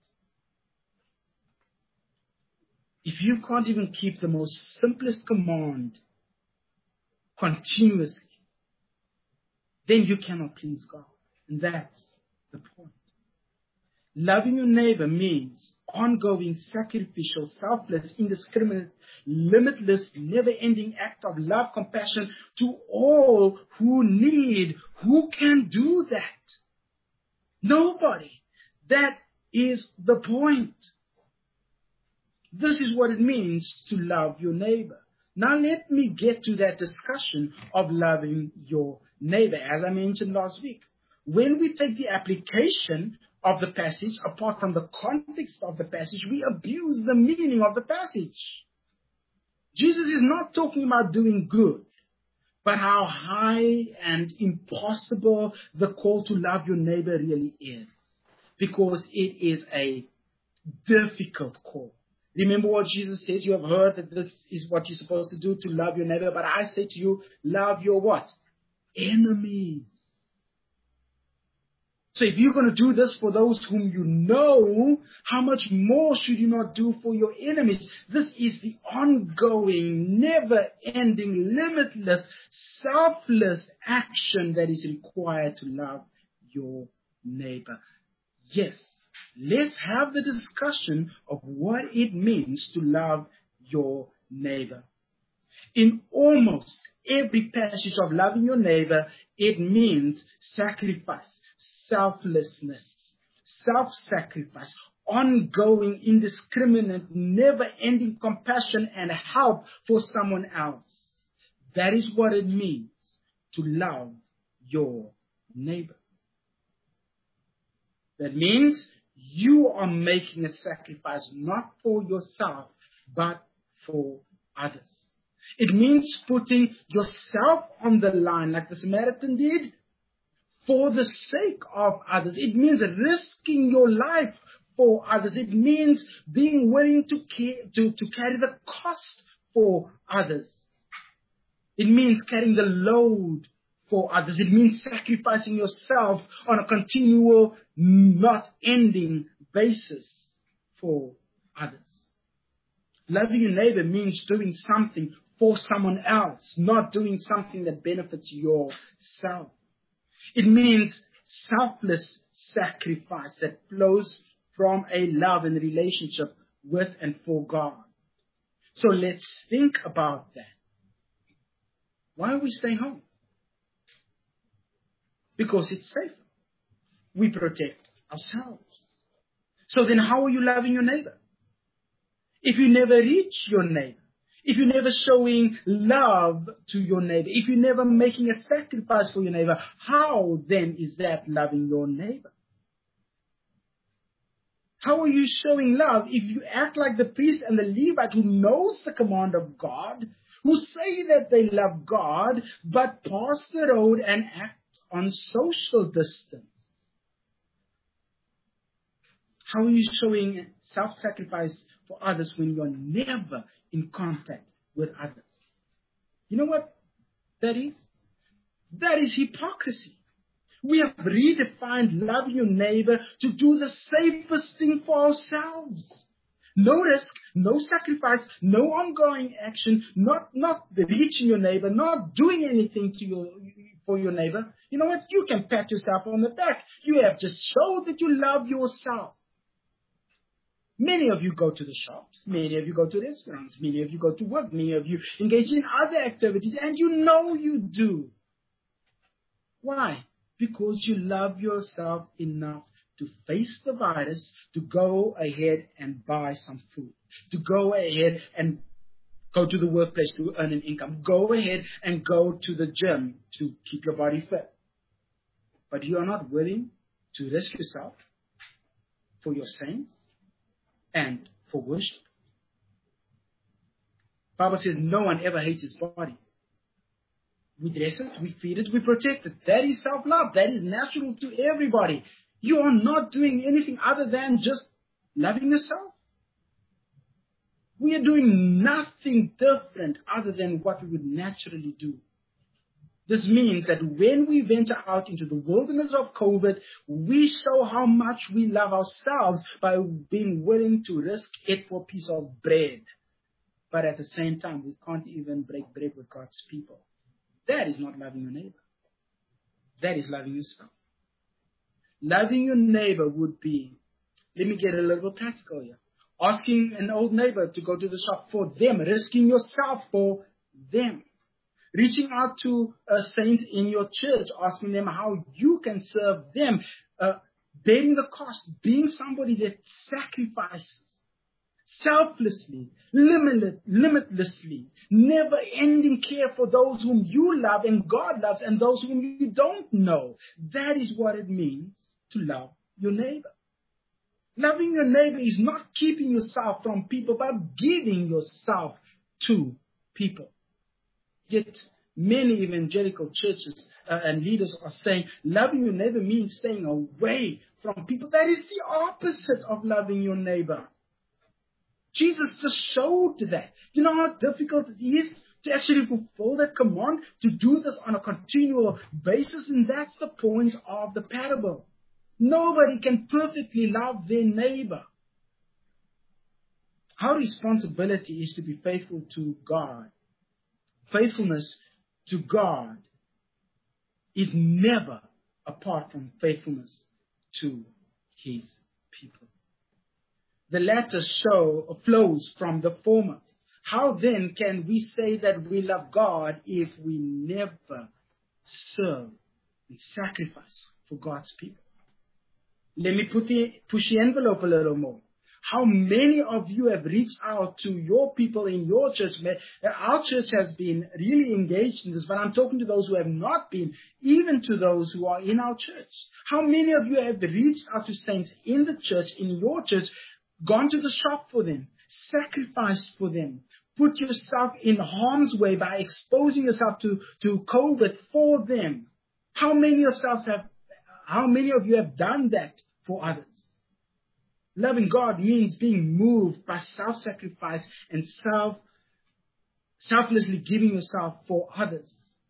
If you can't even keep the most simplest command continuously, then you cannot please God. And that's the point. Loving your neighbor means ongoing, sacrificial, selfless, indiscriminate, limitless, never-ending act of love, compassion to all who need. Who can do that? Nobody. That is the point. This is what it means to love your neighbor. Now let me get to that discussion of loving your neighbor, as I mentioned last week. When we take the application of the passage, apart from the context of the passage, we abuse the meaning of the passage. Jesus is not talking about doing good, but how high and impossible the call to love your neighbor really is. Because it is a difficult call. Remember what Jesus says, you have heard that this is what you're supposed to do, to love your neighbor, but I say to you, love your what? Enemies. So if you're going to do this for those whom you know, how much more should you not do for your enemies? This is the ongoing, never-ending, limitless, selfless action that is required to love your neighbor. Yes, let's have the discussion of what it means to love your neighbor. In almost every passage of loving your neighbor, it means sacrifice, selflessness, self-sacrifice, ongoing, indiscriminate, never-ending compassion and help for someone else. That is what it means to love your neighbor. That means you are making a sacrifice not for yourself, but for others. It means putting yourself on the line like the Samaritan did for the sake of others. It means risking your life for others. It means being willing to carry the cost for others. It means carrying the load for others. It means sacrificing yourself on a continual, not ending basis for others. Loving your neighbor means doing something for someone else, not doing something that benefits yourself. It means selfless sacrifice that flows from a love and relationship with and for God. So let's think about that. Why are we staying home? Because it's safer. We protect ourselves. So then how are you loving your neighbor? If you never reach your neighbor, if you're never showing love to your neighbor, if you're never making a sacrifice for your neighbor, how then is that loving your neighbor? How are you showing love if you act like the priest and the Levite who knows the command of God, who say that they love God, but pass the road and act on social distance? How are you showing self-sacrifice for others when you're never in contact with others? You know what that is? That is hypocrisy. We have redefined loving your neighbor to do the safest thing for ourselves. No risk, no sacrifice, no ongoing action, not reaching your neighbor, not doing anything for your neighbor. You know what? You can pat yourself on the back. You have just showed that you love yourself. Many of you go to the shops. Many of you go to restaurants. Many of you go to work. Many of you engage in other activities, and you know you do. Why? Because you love yourself enough to face the virus, to go ahead and buy some food, to go ahead and go to the workplace to earn an income, go ahead and go to the gym to keep your body fit. But you are not willing to risk yourself for your saints and for worship. The Bible says no one ever hates his body. We dress it, we feed it, we protect it. That is self-love. That is natural to everybody. You are not doing anything other than just loving yourself. We are doing nothing different other than what we would naturally do. This means that when we venture out into the wilderness of COVID, we show how much we love ourselves by being willing to risk it for a piece of bread. But at the same time, we can't even break bread with God's people. That is not loving your neighbor. That is loving yourself. Loving your neighbor would be, let me get a little practical here, asking an old neighbor to go to the shop for them, risking yourself for them. Reaching out to a saint in your church, asking them how you can serve them, bearing the cost, being somebody that sacrifices selflessly, limitlessly, never-ending care for those whom you love and God loves and those whom you don't know. That is what it means to love your neighbor. Loving your neighbor is not keeping yourself from people, but giving yourself to people. Yet many evangelical churches and leaders are saying loving your neighbor means staying away from people. That is the opposite of loving your neighbor. Jesus just showed that. You know how difficult it is to actually fulfill that command, to do this on a continual basis, and that's the point of the parable. Nobody can perfectly love their neighbor. Our responsibility is to be faithful to God. Faithfulness to God is never apart from faithfulness to His people. The latter flows from the former. How then can we say that we love God if we never serve and sacrifice for God's people? Let me push the envelope a little more. How many of you have reached out to your people in your church? Our church has been really engaged in this, but I'm talking to those who have not been, even to those who are in our church. How many of you have reached out to saints in the church, in your church, gone to the shop for them, sacrificed for them, put yourself in harm's way by exposing yourself to COVID for them? How many of you have done that for others? Loving God means being moved by self-sacrifice and selflessly giving yourself for others.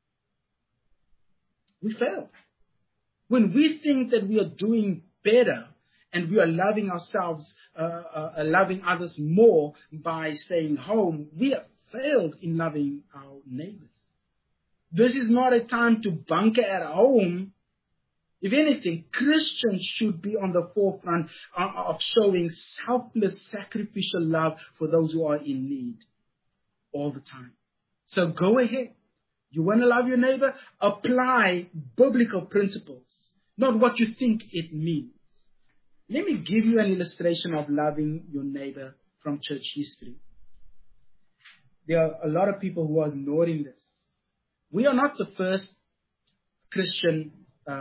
We fail. When we think that we are doing better and we are loving ourselves, loving others more by staying home, we have failed in loving our neighbors. This is not a time to bunker at home. If anything, Christians should be on the forefront of showing selfless, sacrificial love for those who are in need all the time. So go ahead. You want to love your neighbor? Apply biblical principles, not what you think it means. Let me give you an illustration of loving your neighbor from church history. There are a lot of people who are ignoring this. We are not the first Christian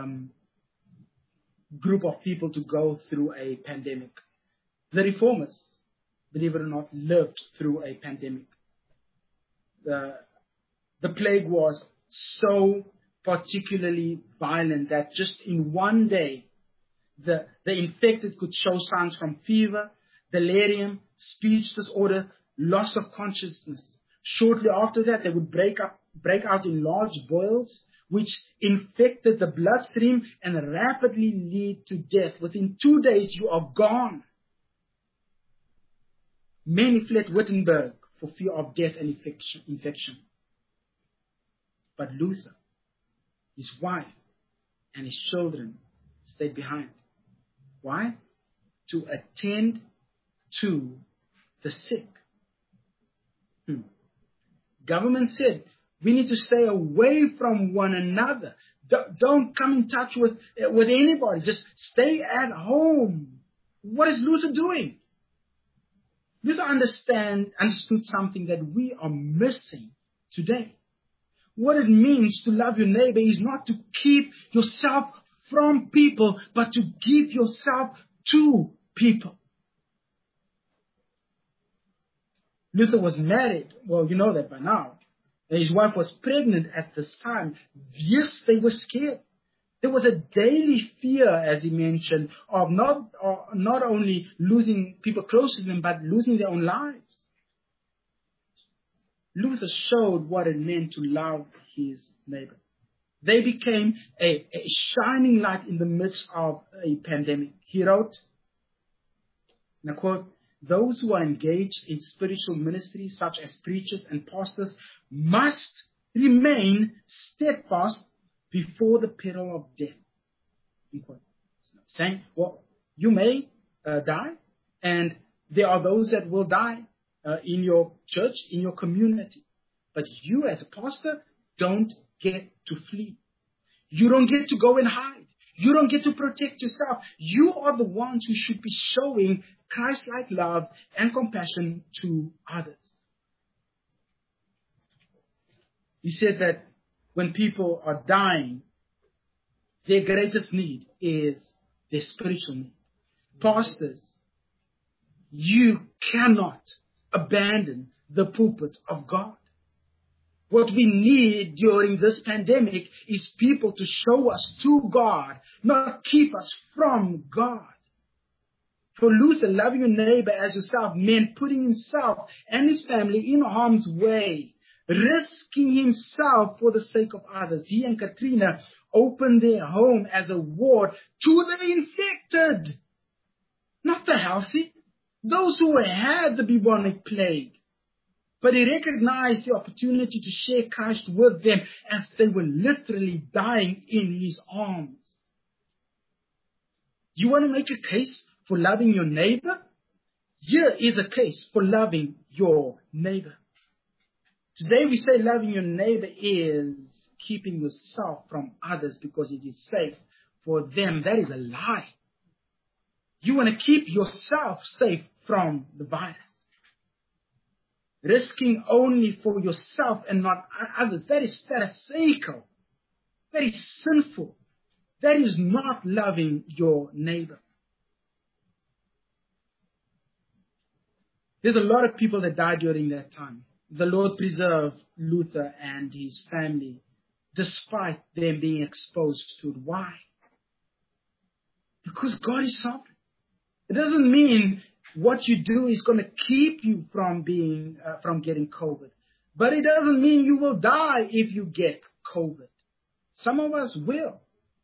group of people to go through a pandemic. The Reformers, believe it or not, lived through a pandemic. The plague was so particularly violent that just in one day, the infected could show signs from fever, delirium, speech disorder, loss of consciousness. Shortly after that, they would break out in large boils, which infected the bloodstream and rapidly lead to death. Within 2 days, you are gone. Many fled Wittenberg for fear of death and infection. But Luther, his wife, and his children stayed behind. Why? To attend to the sick. Government said, we need to stay away from one another. Don't come in touch with anybody. Just stay at home. What is Luther doing? Luther understood something that we are missing today. What it means to love your neighbor is not to keep yourself from people, but to give yourself to people. Luther was married. Well, you know that by now. His wife was pregnant at this time. Yes, they were scared. There was a daily fear, as he mentioned, of not only losing people close to them, but losing their own lives. Luther showed what it meant to love his neighbor. They became a shining light in the midst of a pandemic. He wrote, and I quote, "Those who are engaged in spiritual ministry, such as preachers and pastors, must remain steadfast before the peril of death." Saying, well, you may die, and there are those that will die in your church, in your community. But you as a pastor don't get to flee. You don't get to go and hide. You don't get to protect yourself. You are the ones who should be showing Christ-like love and compassion to others. He said that when people are dying, their greatest need is their spiritual need. Pastors, you cannot abandon the pulpit of God. What we need during this pandemic is people to show us to God, not keep us from God. For Luther, loving your neighbor as yourself meant putting himself and his family in harm's way, risking himself for the sake of others. He and Katrina opened their home as a ward to the infected, not the healthy, those who had the bubonic plague. But he recognized the opportunity to share Christ with them as they were literally dying in his arms. You want to make a case for loving your neighbor? Here is a case for loving your neighbor. Today we say loving your neighbor is keeping yourself from others because it is safe for them. That is a lie. You want to keep yourself safe from the virus. Risking only for yourself and not others. That is pharisaical. That is sinful. That is not loving your neighbor. There's a lot of people that died during that time. The Lord preserved Luther and his family despite them being exposed to it. Why? Because God is sovereign. It doesn't mean what you do is going to keep you from getting COVID. But it doesn't mean you will die if you get COVID. Some of us will.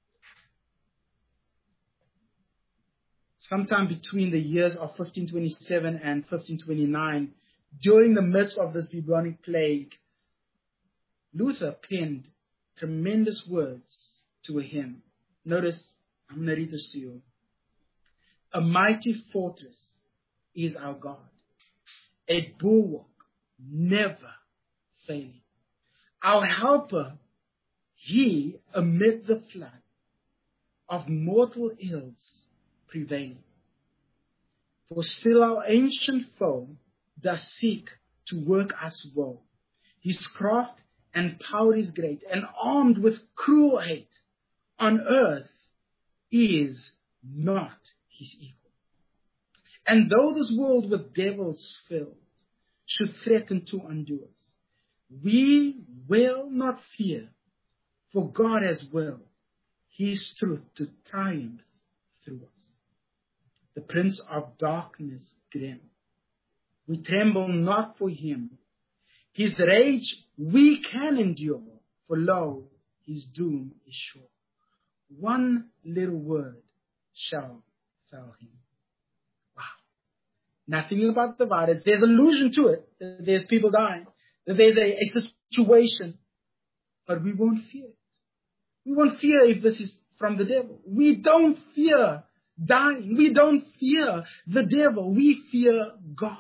Sometime between the years of 1527 and 1529, during the midst of this bubonic plague, Luther penned tremendous words to a hymn. Notice, I'm going to read this to you. A mighty fortress is our God, a bulwark never failing. Our helper, he amid the flood of mortal ills prevailing. For still our ancient foe does seek to work us woe. His craft and power is great, and armed with cruel hate, on earth is not his equal. And though this world with devils filled should threaten to undo us, we will not fear, for God has willed his truth to triumph through us. The prince of darkness grim, we tremble not for him. His rage we can endure, for lo, his doom is sure. One little word shall fell him. Wow. Nothing about the virus. There's allusion to it. There's people dying. There's a situation. But we won't fear it. We won't fear if this is from the devil. We don't fear dying. We don't fear the devil. We fear God.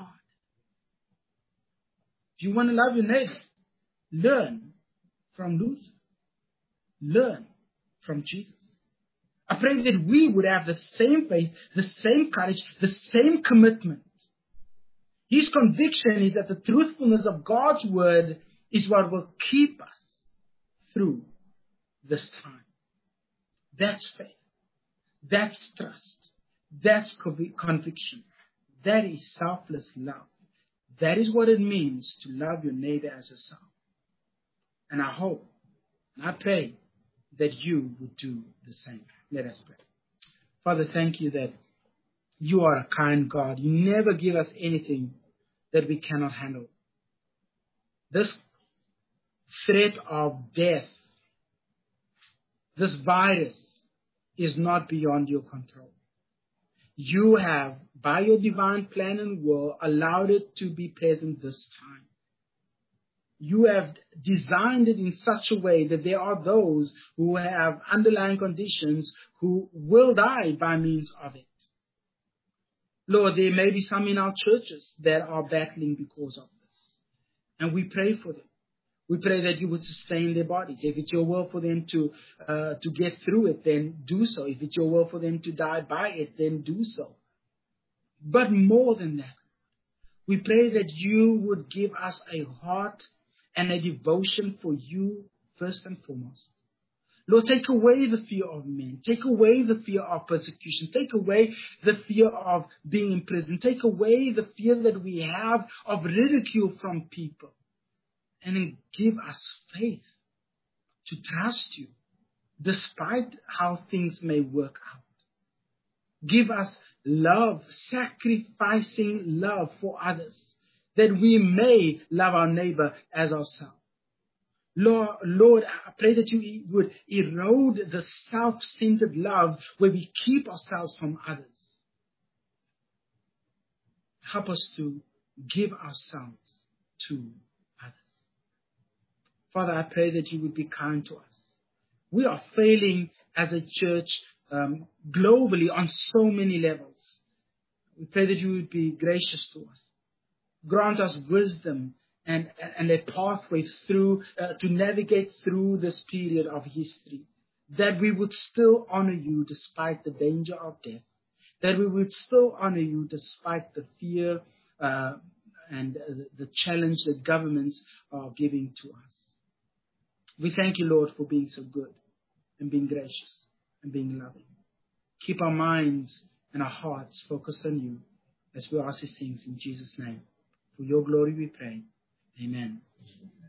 If you want to love your neighbor, learn from Luther. Learn from Jesus. I pray that we would have the same faith, the same courage, the same commitment. His conviction is that the truthfulness of God's word is what will keep us through this time. That's faith. That's trust. That's conviction. That is selfless love. That is what it means to love your neighbor as yourself. And I hope and I pray that you would do the same. Let us pray. Father, thank you that you are a kind God. You never give us anything that we cannot handle. This threat of death, this virus, is not beyond your control. You have, by your divine plan and will, allowed it to be present this time. You have designed it in such a way that there are those who have underlying conditions who will die by means of it. Lord, there may be some in our churches that are battling because of this. And we pray for them. We pray that you would sustain their bodies. If it's your will for them to get through it, then do so. If it's your will for them to die by it, then do so. But more than that, we pray that you would give us a heart and a devotion for you first and foremost. Lord, take away the fear of men. Take away the fear of persecution. Take away the fear of being in prison. Take away the fear that we have of ridicule from people. And then give us faith to trust you despite how things may work out. Give us love, sacrificing love for others that we may love our neighbor as ourselves. Lord, I pray that you would erode the self-centered love where we keep ourselves from others. Help us to give ourselves to others. Father, I pray that you would be kind to us. We are failing as a church globally on so many levels. We pray that you would be gracious to us. Grant us wisdom and a pathway through to navigate through this period of history, that we would still honor you despite the danger of death, that we would still honor you despite the fear and the challenge that governments are giving to us. We thank you, Lord, for being so good and being gracious and being loving. Keep our minds and our hearts focused on you as we ask these things in Jesus' name. For your glory we pray. Amen.